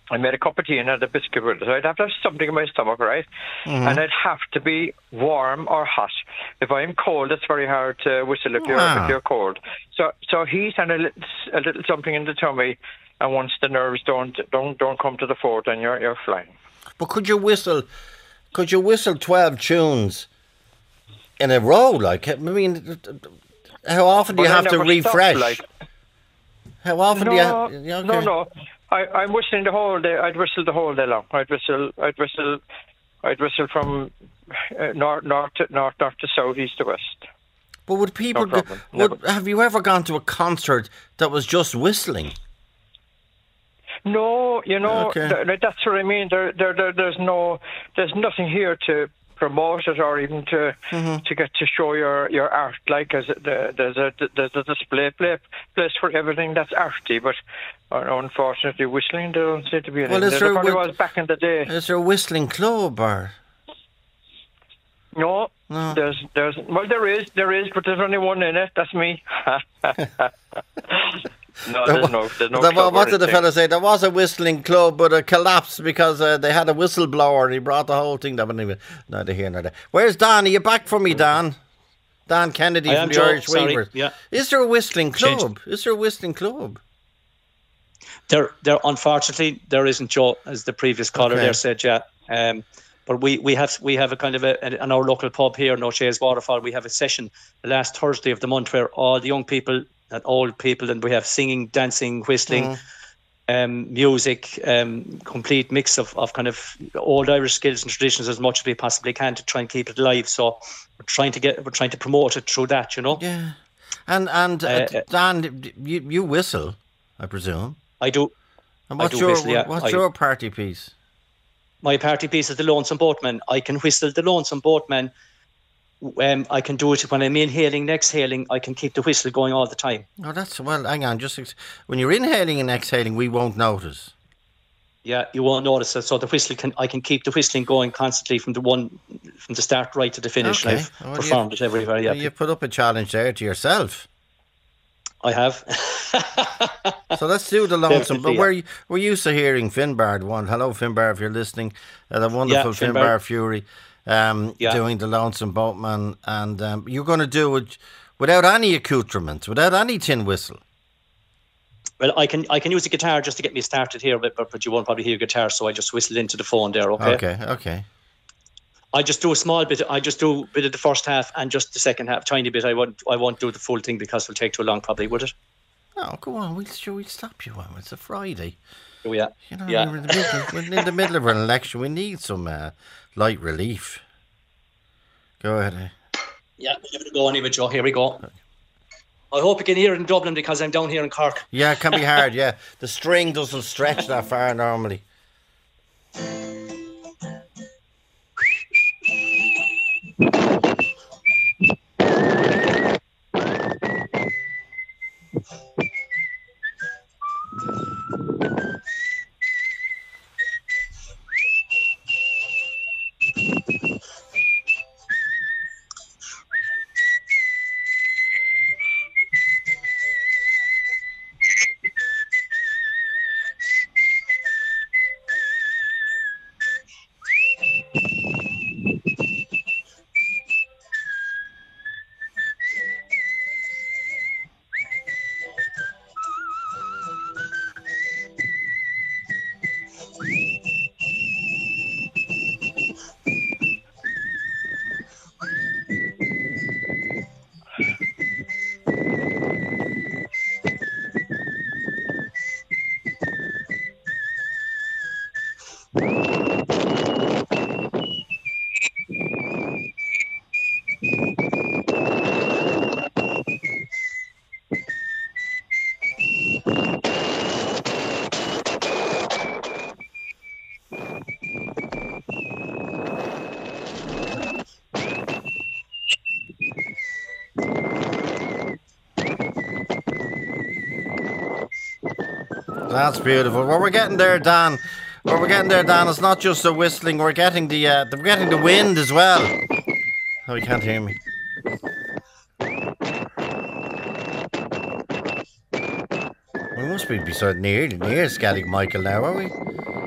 I made a cup of tea and had a biscuit with it. So I'd have to have something in my stomach, right? Mm-hmm. And it'd have to be warm or hot. If I'm cold, it's very hard to whistle if you're cold. So heat and a little something in the tummy, and once the nerves don't come to the fore, then you're flying. But could you whistle 12 tunes in a row? Like, I mean, how often do you have to refresh? How often do you have... Okay. No. I'm whistling the whole day. I'd whistle the whole day long. I'd whistle from north to south, east to west. But would people... have you ever gone to a concert that was just whistling? No, that's what I mean. There's nothing here to promote it or even to get to show your art. Like there's a display place for everything that's arty, but unfortunately, whistling there don't seem to be anything. There probably was back in the day. Is there a whistling club or? No. There is, but there's only one in it. That's me. No, there's no what did the fella say? There was a whistling club, but it collapsed because they had a whistleblower and he brought the whole thing down. Neither here nor there. Where's Dan? Are you back for me, Dan? Dan Kennedy from the Irish Weavers. Yeah. Is there a whistling club? Is there a whistling club? There unfortunately there isn't, Joe, as the previous caller there said. Yeah. But we have a kind of in our local pub here in O'Shea's Waterfall. We have a session the last Thursday of the month where all the young people and old people, and we have singing, dancing, whistling, music, complete mix of kind of old Irish skills and traditions as much as we possibly can to try and keep it alive. So we're trying to promote it through that, Yeah. And Dan, you whistle, I presume. I do. And what's your party piece? My party piece is the Lonesome Boatman. I can whistle the Lonesome Boatman. I can do it when I'm inhaling and exhaling. I can keep the whistle going all the time. Oh, hang on. When you're inhaling and exhaling, we won't notice. Yeah, you won't notice it. So the whistle I can keep the whistling going constantly from the start right to the finish. Okay. I've performed it everywhere. Yeah, you put up a challenge there to yourself. I have. So let's do the Lonesome. But we're used to hearing Finbar one. Hello, Finbar, if you're listening. The wonderful Finbar Fury. Doing the Lonesome Boatman, and you're going to do it without any accoutrements, without any tin whistle. Well, I can use a guitar just to get me started here, but you won't probably hear guitar, so I just whistle into the phone there. Okay. I just do a small bit. I just do a bit of the first half and just the second half, tiny bit. I won't do the full thing because it'll take too long, probably, would it? No, go on. We'll stop you on. It's a Friday. Oh yeah. We're in the middle of an election. We need some light relief. Go ahead. Yeah, give it a go anyway, Joe. Here we go. I hope you can hear it in Dublin because I'm down here in Cork. Yeah, it can be hard, yeah. The string doesn't stretch that far normally. That's beautiful. Well, we're getting there, Dan. It's not just the whistling. We're getting the wind as well. Oh, you can't hear me. We must be beside near Skellig Michael now, are we?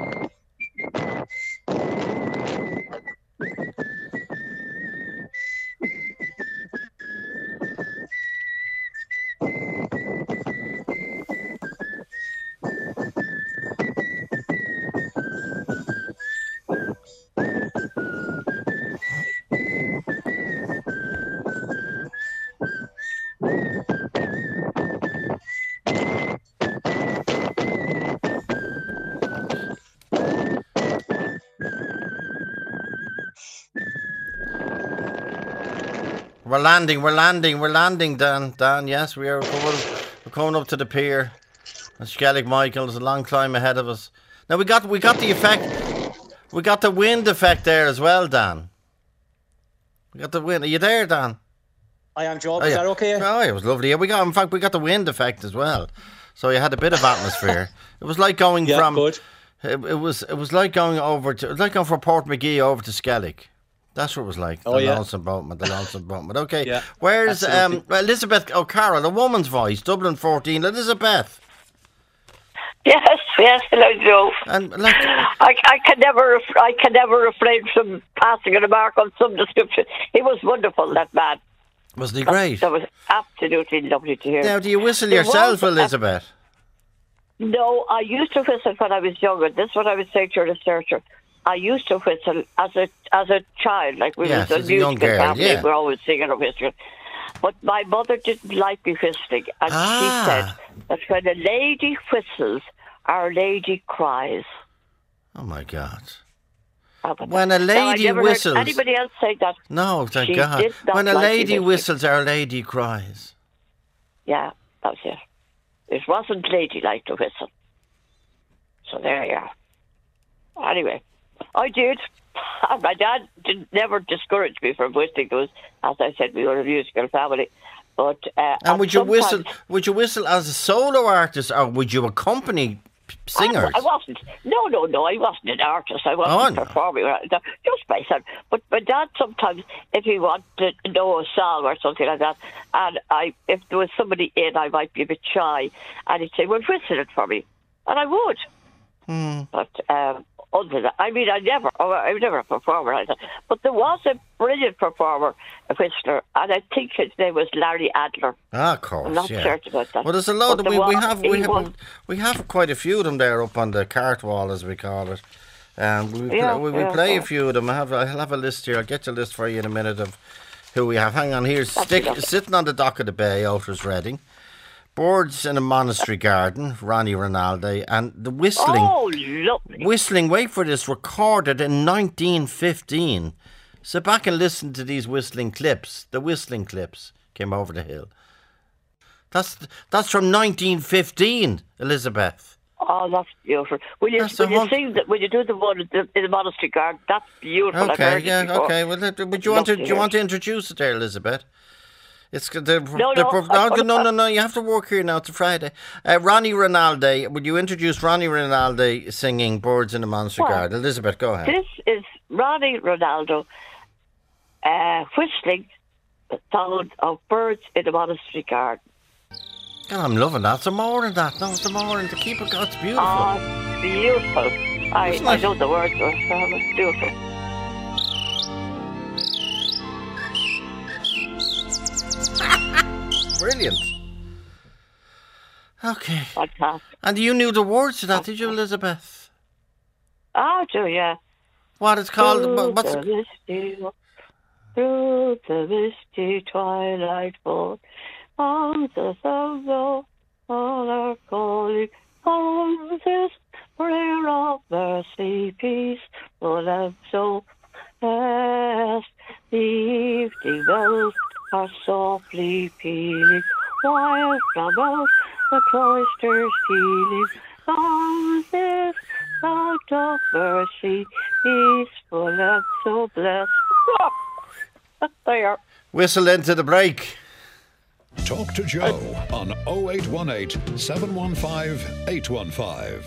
We're landing, Dan, yes, we're coming up to the pier. And Skellig Michael, there's a long climb ahead of us. Now we got the effect. We got the wind effect there as well, Dan. We got the wind. Are you there, Dan? I am, Joe. Is that okay? Oh, it was lovely. Yeah, we got the wind effect as well. So you had a bit of atmosphere. It was like going from. Good. It was like going over to. It was like going from Port McGee over to Skellig. That's what it was like. The Lonesome Boatman. Okay. Yeah, where's Elizabeth O'Carroll, a woman's voice, Dublin 14. Elizabeth. Yes, hello, Joe. And I can never refrain from passing a remark on some description. He was wonderful, that man. Wasn't he great? That was absolutely lovely to hear. Now, do you whistle yourself, Elizabeth? No, I used to whistle when I was younger. This is what I was saying to your researcher. I used to whistle as a child, like we was a musical family. We were always singing or whistling. But my mother didn't like me whistling, and she said that when a lady whistles, Our Lady cries. Oh my God! When a lady whistles, heard anybody else say that? No, thank God. When a lady whistles, Our Lady cries. Yeah, that's it. It wasn't ladylike to whistle. So there you are. Anyway, I did. My dad never discouraged me from whistling. Because, as I said, we were a musical family. But and would you whistle? Would you whistle as a solo artist, or would you accompany singers? I wasn't. No. I wasn't an artist. I wasn't performing. Just myself. But my dad sometimes, if he wanted to know a song or something like that, and if there was somebody in, I might be a bit shy, and he'd say, "Well, whistle it for me," and I would. But other than that, I mean, I was never a performer either. But there was a brilliant performer, a whistler, and I think his name was Larry Adler. Ah, of course, I'm not certain about that. Well, there's a lot. We have quite a few of them there up on the cart wall, as we call it. We play a few of them. I'll have a list here. I'll get you a list for you in a minute of who we have. Hang on, here's sitting on the dock of the bay, Outers Reading. Birds in a Monastery Garden, Ronnie Rinaldi, and the whistling. Oh, lovely. Whistling, wait for this, recorded in 1915. Sit back and listen to these whistling clips. The whistling clips came over the hill. That's from 1915, Elizabeth. Oh, that's beautiful. Will you sing that? Will you do the one in the Monastery Garden? That's beautiful. Okay, okay. Well, would you do you want to introduce it there, Elizabeth? It's no. You have to work here now. It's a Friday. Ronnie Rinaldi. Would you introduce Ronnie Rinaldi singing "Birds in the Monastery Garden"? Elizabeth, go ahead. This is Ronnie Rinaldi whistling the sound of birds in the monastery garden. God, I'm loving that. Some more than that. No, some more than to keep it. God, it's beautiful. Oh, it's beautiful. I know the words are it's beautiful. Brilliant. Okay. Fantastic. And you knew the words to that, did you, Elizabeth? I do, yeah. What it's called? Through the misty twilight fall, arms of sorrow, all are calling, on this prayer of mercy, peace, full and so fast. The evening bells are softly pealing, while from out the cloister's ceiling, on this sound of mercy, peaceful and so blessed. There. Whistle into the break. Talk to Joe on 0818 715 815.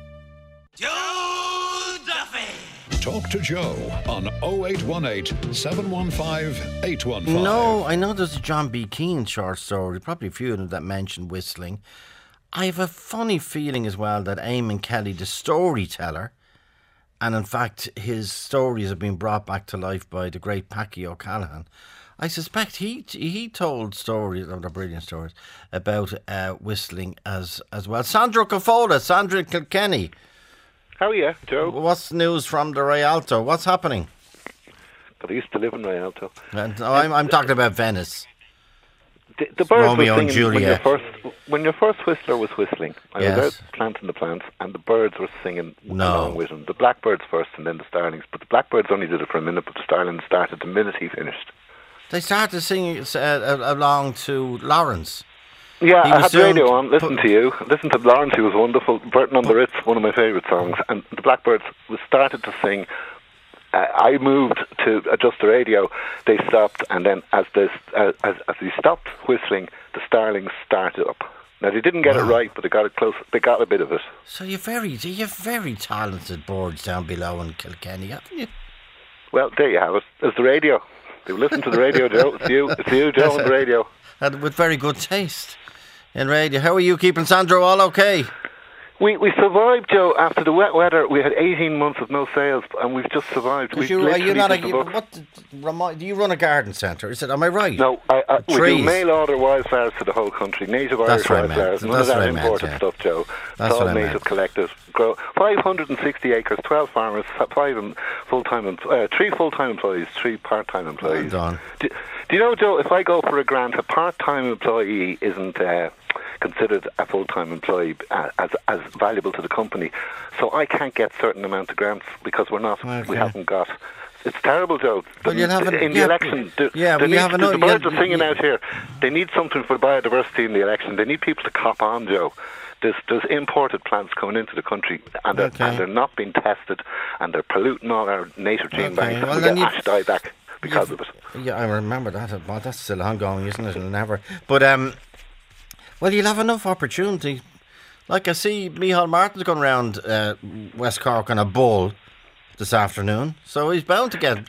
Joe Duffy. Talk to Joe on 0818 715 815. No, I know there's a John B. Keane short story, probably a few of them that mentioned whistling. I have a funny feeling as well that Eamon Kelly, the storyteller, and in fact his stories have been brought back to life by the great Packy O'Callaghan. I suspect he told stories, they're brilliant stories, about whistling as well. Sandra Cafola, Sandra Kilkenny. How are you, Joe? What's the news from the Rialto? What's happening? I used to live in Rialto. I'm talking about Venice. The birds Romeo were and singing Juliet. when your first whistler was whistling. I was out planting the plants, and the birds were singing along with him. The blackbirds first, and then the starlings. But the blackbirds only did it for a minute, but the starlings started the minute he finished. They started singing along to Lawrence. Yeah, I had the radio on, listened to you, listened to Lawrence, he was wonderful. Burton on the Ritz, one of my favourite songs. And the Blackbirds started to sing. I moved to adjust the radio, they stopped, and then as we stopped whistling, the Starlings started up. Now, they didn't get it right, but they got it close. They got a bit of it. So you're very talented birds down below in Kilkenny, haven't you? Well, there you have it. There's the radio. They listen to the radio, Joe. It's you, Joe, on the radio. And with very good taste in radio. How are you keeping, Sandro? All okay? We survived, Joe, after the wet weather. We had 18 months of no sales, and we've just survived. Do you run a garden centre? Am I right? No, we do mail order wildflowers to the whole country, native Irish wildflowers, none of that imported stuff, Joe. It's all native collected. Grow 560 acres, 12 farmers, 3 full-time employees, 3 part-time employees. Well done. Do you know, Joe, if I go for a grant, a part-time employee isn't considered a full-time employee as valuable to the company, so I can't get certain amount of grants because we haven't got. It's terrible, Joe. Well, in the election, the birds are singing out here. They need something for biodiversity in the election. They need people to cop on, Joe. There's imported plants coming into the country, and they're not being tested, and they're polluting all our native gene banks, and we get ash dieback because of it. Yeah, I remember that. Well, that's still ongoing, isn't it? It'll never. But well, you'll have enough opportunity. Like I see, Micheál Martin's going around West Cork on a bull this afternoon, so you're bound to get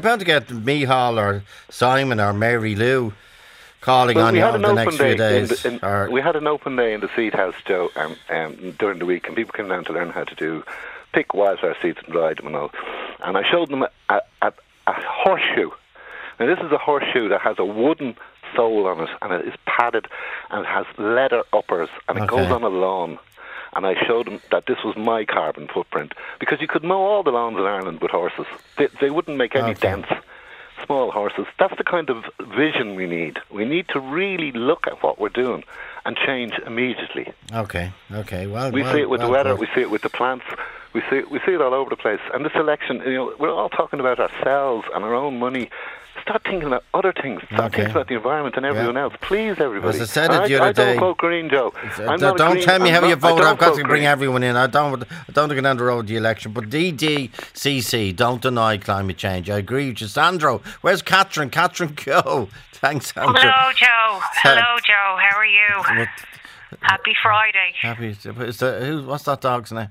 Micheál or Simon or Mary Lou calling on you over the next few days. We had an open day in the seed house, Joe, during the week, and people came down to learn how to pick wildflower seeds and dry them and all. And I showed them a horseshoe. Now, this is a horseshoe that has a wooden sole on it, and it is padded, and it has leather uppers, and it goes on a lawn. And I showed them that this was my carbon footprint, because you could mow all the lawns in Ireland with horses. They wouldn't make any dents. Small horses. That's the kind of vision we need. We need to really look at what we're doing and change immediately. Okay. Well, we see it with the weather. We see it with the plants. We see it all over the place. And this election, we're all talking about ourselves and our own money. Start thinking about other things. Start thinking about the environment and everyone else. Please, everybody. As I said it the other day. I don't vote Green, Joe. Don't tell me how you vote. I've got to bring everyone in. I don't get down the road of the election. But DDCC, don't deny climate change. I agree with you. Sandro, where's Catherine? Catherine, go. Thanks, Sandro. Hello, Joe. How are you? Happy Friday. What's that dog's name?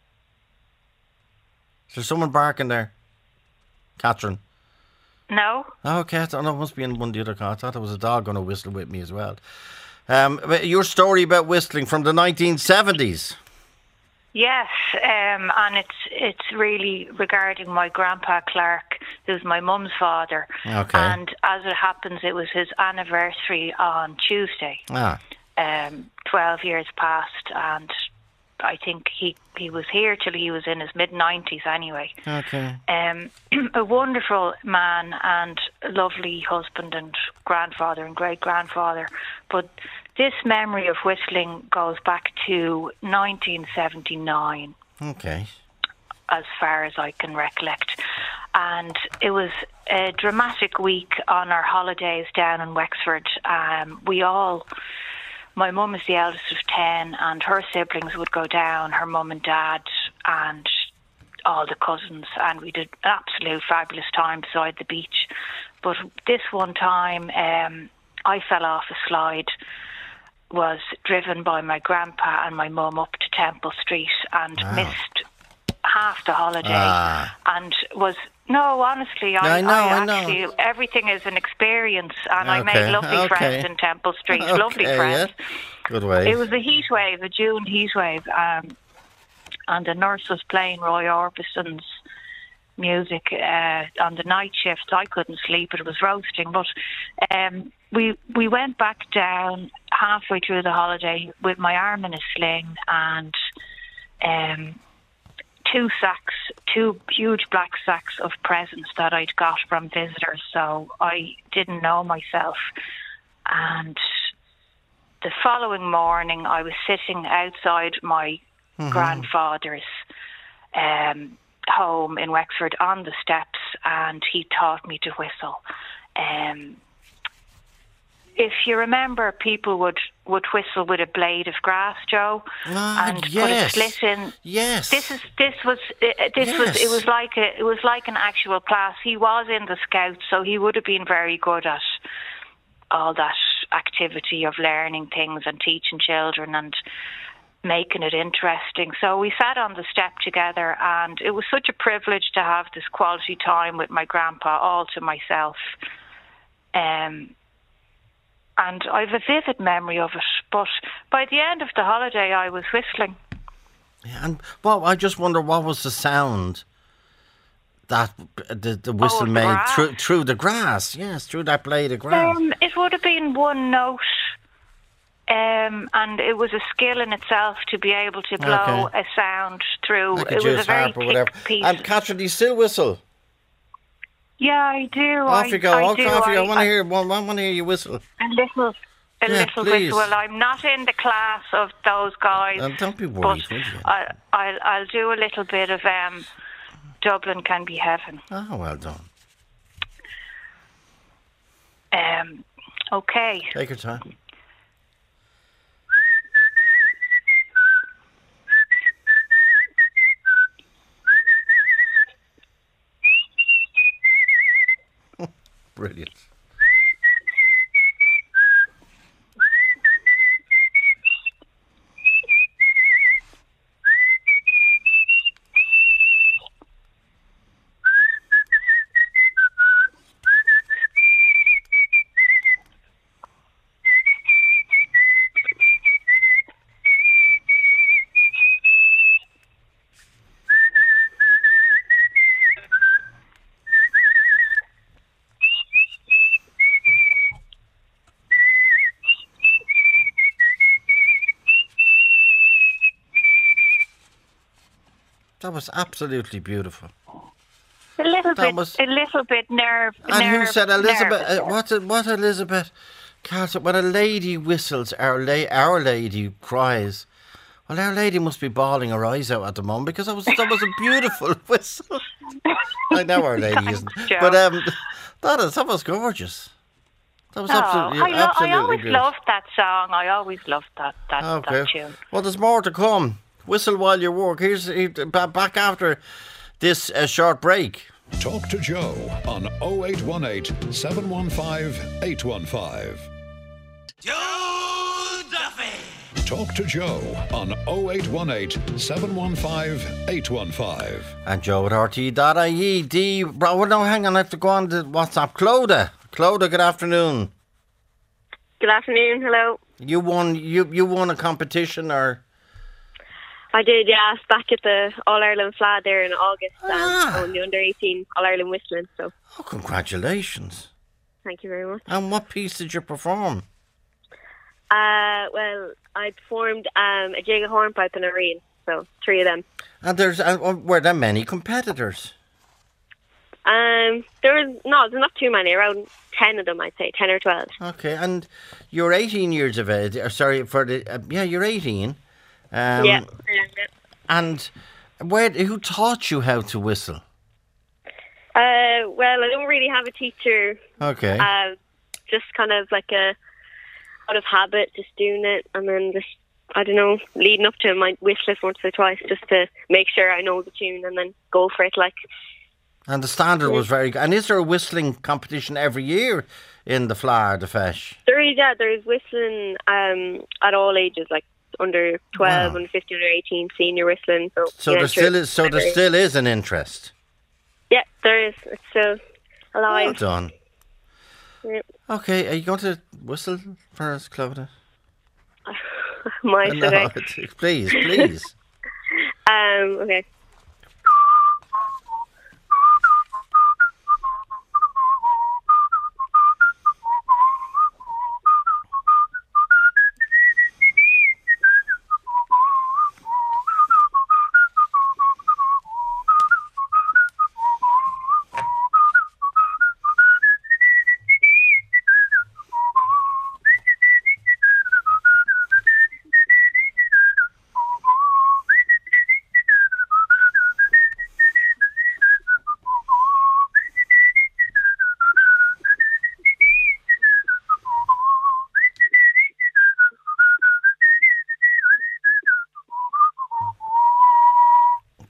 Is there someone barking there? Catherine. No. Okay, I thought it must be in one of the other cars. I thought there was a dog going to whistle with me as well. Your story about whistling from the 1970s. Yes, and it's really regarding my grandpa Clark, who's my mum's father. Okay. And as it happens, it was his anniversary on Tuesday. 12 years passed, and I think he was here till he was in his mid-90s anyway. Okay. A wonderful man and a lovely husband and grandfather and great-grandfather. But this memory of whistling goes back to 1979. Okay. As far as I can recollect. And it was a dramatic week on our holidays down in Wexford. My mum is the eldest of 10, and her siblings would go down, her mum and dad and all the cousins, and we did an absolute fabulous time beside the beach. But this one time, I fell off a slide, was driven by my grandpa and my mum up to Temple Street, and missed half the holiday, and was... No, honestly, I know. Everything is an experience, and I made lovely friends in Temple Street. Lovely friends. Yeah. Good way. It was a heat wave, a June heat wave, and the nurse was playing Roy Orbison's music on the night shift. I couldn't sleep; it was roasting. But we went back down halfway through the holiday with my arm in a sling and. 2 huge black sacks of presents that I'd got from visitors, so I didn't know myself. And the following morning I was sitting outside my grandfather's home in Wexford on the steps, and he taught me to whistle. If you remember, people would whistle with a blade of grass, Joe, and put a slit in. Yes. It was like an actual class. He was in the Scouts, so he would have been very good at all that activity of learning things and teaching children and making it interesting. So we sat on the step together, and it was such a privilege to have this quality time with my grandpa all to myself. And I have a vivid memory of it. But by the end of the holiday, I was whistling. Yeah, and I just wonder what was the sound that the whistle made through the grass. Yes, through that blade of grass. It would have been one note, and it was a skill in itself to be able to blow a sound through. Like it was a very thick piece. And Catherine, do you still whistle? Yeah, I do. Off you go. I want to hear. Want to hear you whistle. A little whistle. Well, I'm not in the class of those guys. Don't be worried. I'll do a little bit of Dublin Can Be Heaven. Oh, well done. Okay. Take your time. Brilliant. That was absolutely beautiful. A little bit nerve. And who said Elizabeth? What Elizabeth? Carlton, when a lady whistles, Our Lady cries. Well, Our Lady must be bawling her eyes out at the moment, because that was a beautiful whistle. I know Our Lady isn't, but that was gorgeous. That was absolutely I always beautiful. loved that song. I always loved that tune. Well, there's more to come. Whistle while you work. Here's back after this short break. Talk to Joe on 0818 715 815. Joe Duffy. Talk to Joe on 0818 715 815. And Joe at RT.ie. Well, no, hang on. I have to go on to WhatsApp. Clodagh, good afternoon. Good afternoon. Hello. You won a competition, or? I did, yes, back at the All-Ireland Flag there in August, on the under-18 All-Ireland Whistling. So. Oh, congratulations. Thank you very much. And what piece did you perform? Well, I performed a jig, a hornpipe and a reel, so 3 of them. And were there many competitors? There's not too many, around 10 of them, I'd say, 10 or 12. Okay, and you're 18 years of age, you're 18. Yeah. And who taught you how to whistle? Well, I don't really have a teacher. Okay. Just kind of like out of habit, just doing it, and then just, I don't know, leading up to it, I might whistle it once or twice just to make sure I know the tune and then go for it. And the standard was very good. And is there a whistling competition every year in the Flower de Feis? There is whistling at all ages, like under 12, under 15, under 18, senior whistling. So there still is an interest. Yeah, there is. It's still alive. Well done. Yep. Okay, are you going to whistle for us, Clodagh? Might today. Please. Okay.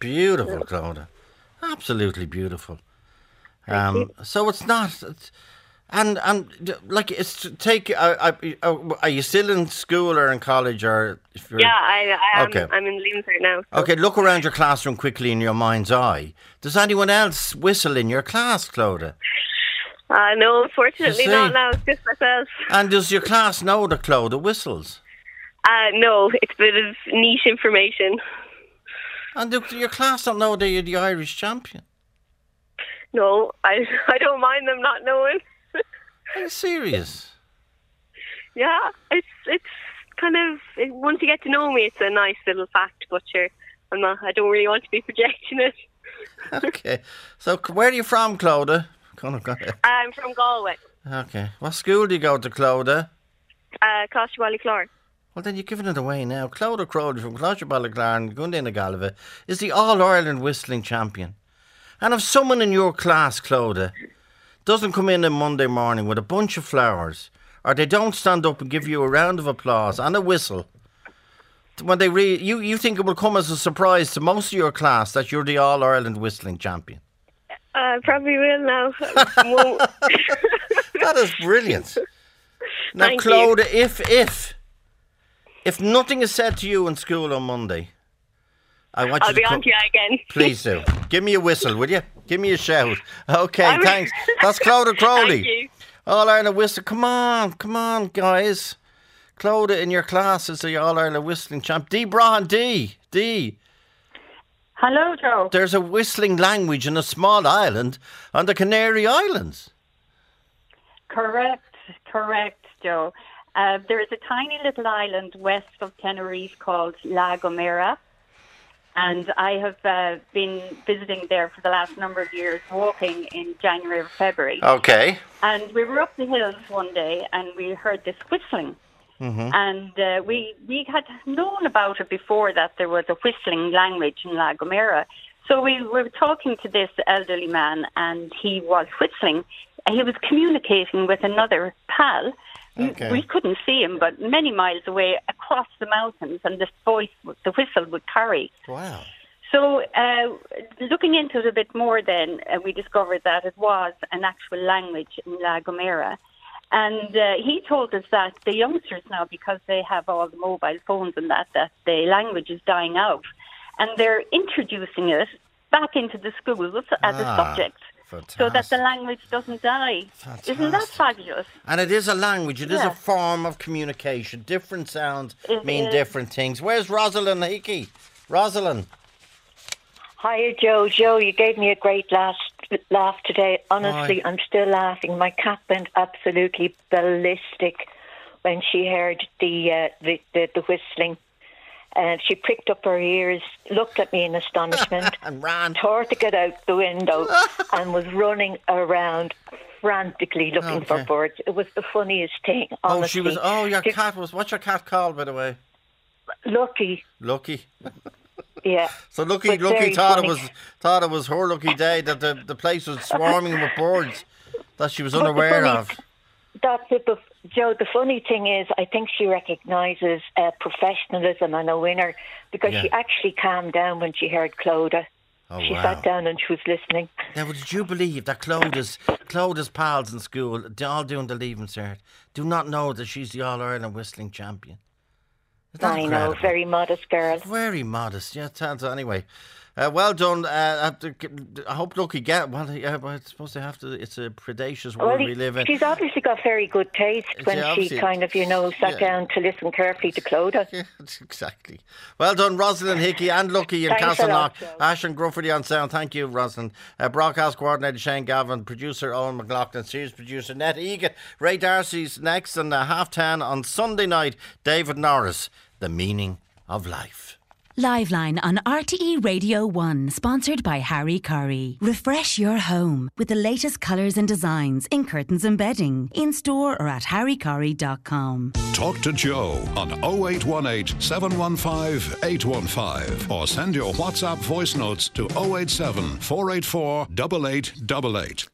beautiful, Clodagh. Absolutely beautiful. So it's not... And like, it's take. Are you still in school or in college or? If you're, yeah, I am. Okay. I'm in Leavenscert now. So. Okay, look around your classroom quickly in your mind's eye. Does anyone else whistle in your class, Clodagh? No, unfortunately not now. It's just myself. And does your class know that Clodagh whistles? No, it's a bit of niche information. And your class don't know that you're the Irish champion? No, I don't mind them not knowing. Are you serious? Yeah, it's kind of, once you get to know me, it's a nice little fact, but sure, I don't really want to be projecting it. Okay, so where are you from, Clodagh? Go ahead. I'm from Galway. Okay, what school do you go to, Clodagh? Closhballyclare. Well, then you're giving it away now. Clodagh Crowley from Closhballyclare and Gundina Galway is the All-Ireland whistling champion. And if someone in your class, Clodagh, doesn't come in on Monday morning with a bunch of flowers, or they don't stand up and give you a round of applause and a whistle, when they you think it will come as a surprise to most of your class that you're the All-Ireland whistling champion? Probably will now. That is brilliant. Now, Thank Clodagh, if nothing is said to you in school on Monday, I'll be on to you again. Please do. Give me a whistle, will you? Give me a shout. Okay, thanks. That's Clodagh Crowley. Thank you. All-Ireland whistle. Come on, guys. Clodagh in your class is the All-Ireland whistling champ. Dee Brahan, Dee. Hello, Joe. There's a whistling language in a small island on the Canary Islands. Correct, Joe. There is a tiny little island west of Tenerife called La Gomera. And I have been visiting there for the last number of years, walking in January or February. Okay. And we were up the hills one day and we heard this whistling. Mm-hmm. And we had known about it before, that there was a whistling language in La Gomera. So we were talking to this elderly man and he was whistling. He was communicating with another pal. Okay. We couldn't see him, but many miles away across the mountains, and the whistle would carry. Wow. So looking into it a bit more then, we discovered that it was an actual language in La Gomera. And he told us that the youngsters now, because they have all the mobile phones and that the language is dying out. And they're introducing it back into the schools as a subject. Fantastic. So that the language doesn't die. Fantastic. Isn't that fabulous? And it is a language. It is a form of communication. Different sounds mean different things. Where's Rosalind Hickey? Rosalind. Hiya, Joe. Joe, you gave me a great laugh today. Honestly, I'm still laughing. My cat went absolutely ballistic when she heard the whistling. And she pricked up her ears, looked at me in astonishment, and ran. Tore to get out the window, and was running around frantically looking for birds. It was the funniest thing, honestly. Your cat was... What's your cat called, by the way? Lucky. Lucky? Yeah. So Lucky thought it was her lucky day that the place was swarming with birds that she was unaware of. That's it, but Joe, the funny thing is, I think she recognises professionalism and a winner, because she actually calmed down when she heard Clodagh. She sat down and she was listening. Now, did you believe that Clodah's pals in school, all doing the Leaving Cert, do not know that she's the All-Ireland whistling champion? I know, very modest girl. Very modest, yeah. Anyway, well done. I hope Lucky get. Well, I suppose they have to. It's a predacious world we live in. She's obviously got very good taste when she kind of, sat down to listen carefully to Clodagh. Yeah, exactly. Well done, Rosalind Hickey and Lucky in Castleknock. Ashton Grufferty on sound. Thank you, Rosalind. Broadcast coordinator Shane Gavin, producer Owen McLaughlin, series producer Ned Egan. Ray Darcy's next, and 10:30 on Sunday night. David Norris, The Meaning of Life. Liveline on RTE Radio 1, sponsored by Harry Curry. Refresh your home with the latest colours and designs in curtains and bedding, in store or at harrycurry.com. Talk to Joe on 0818 715 815 or send your WhatsApp voice notes to 087 484 8888.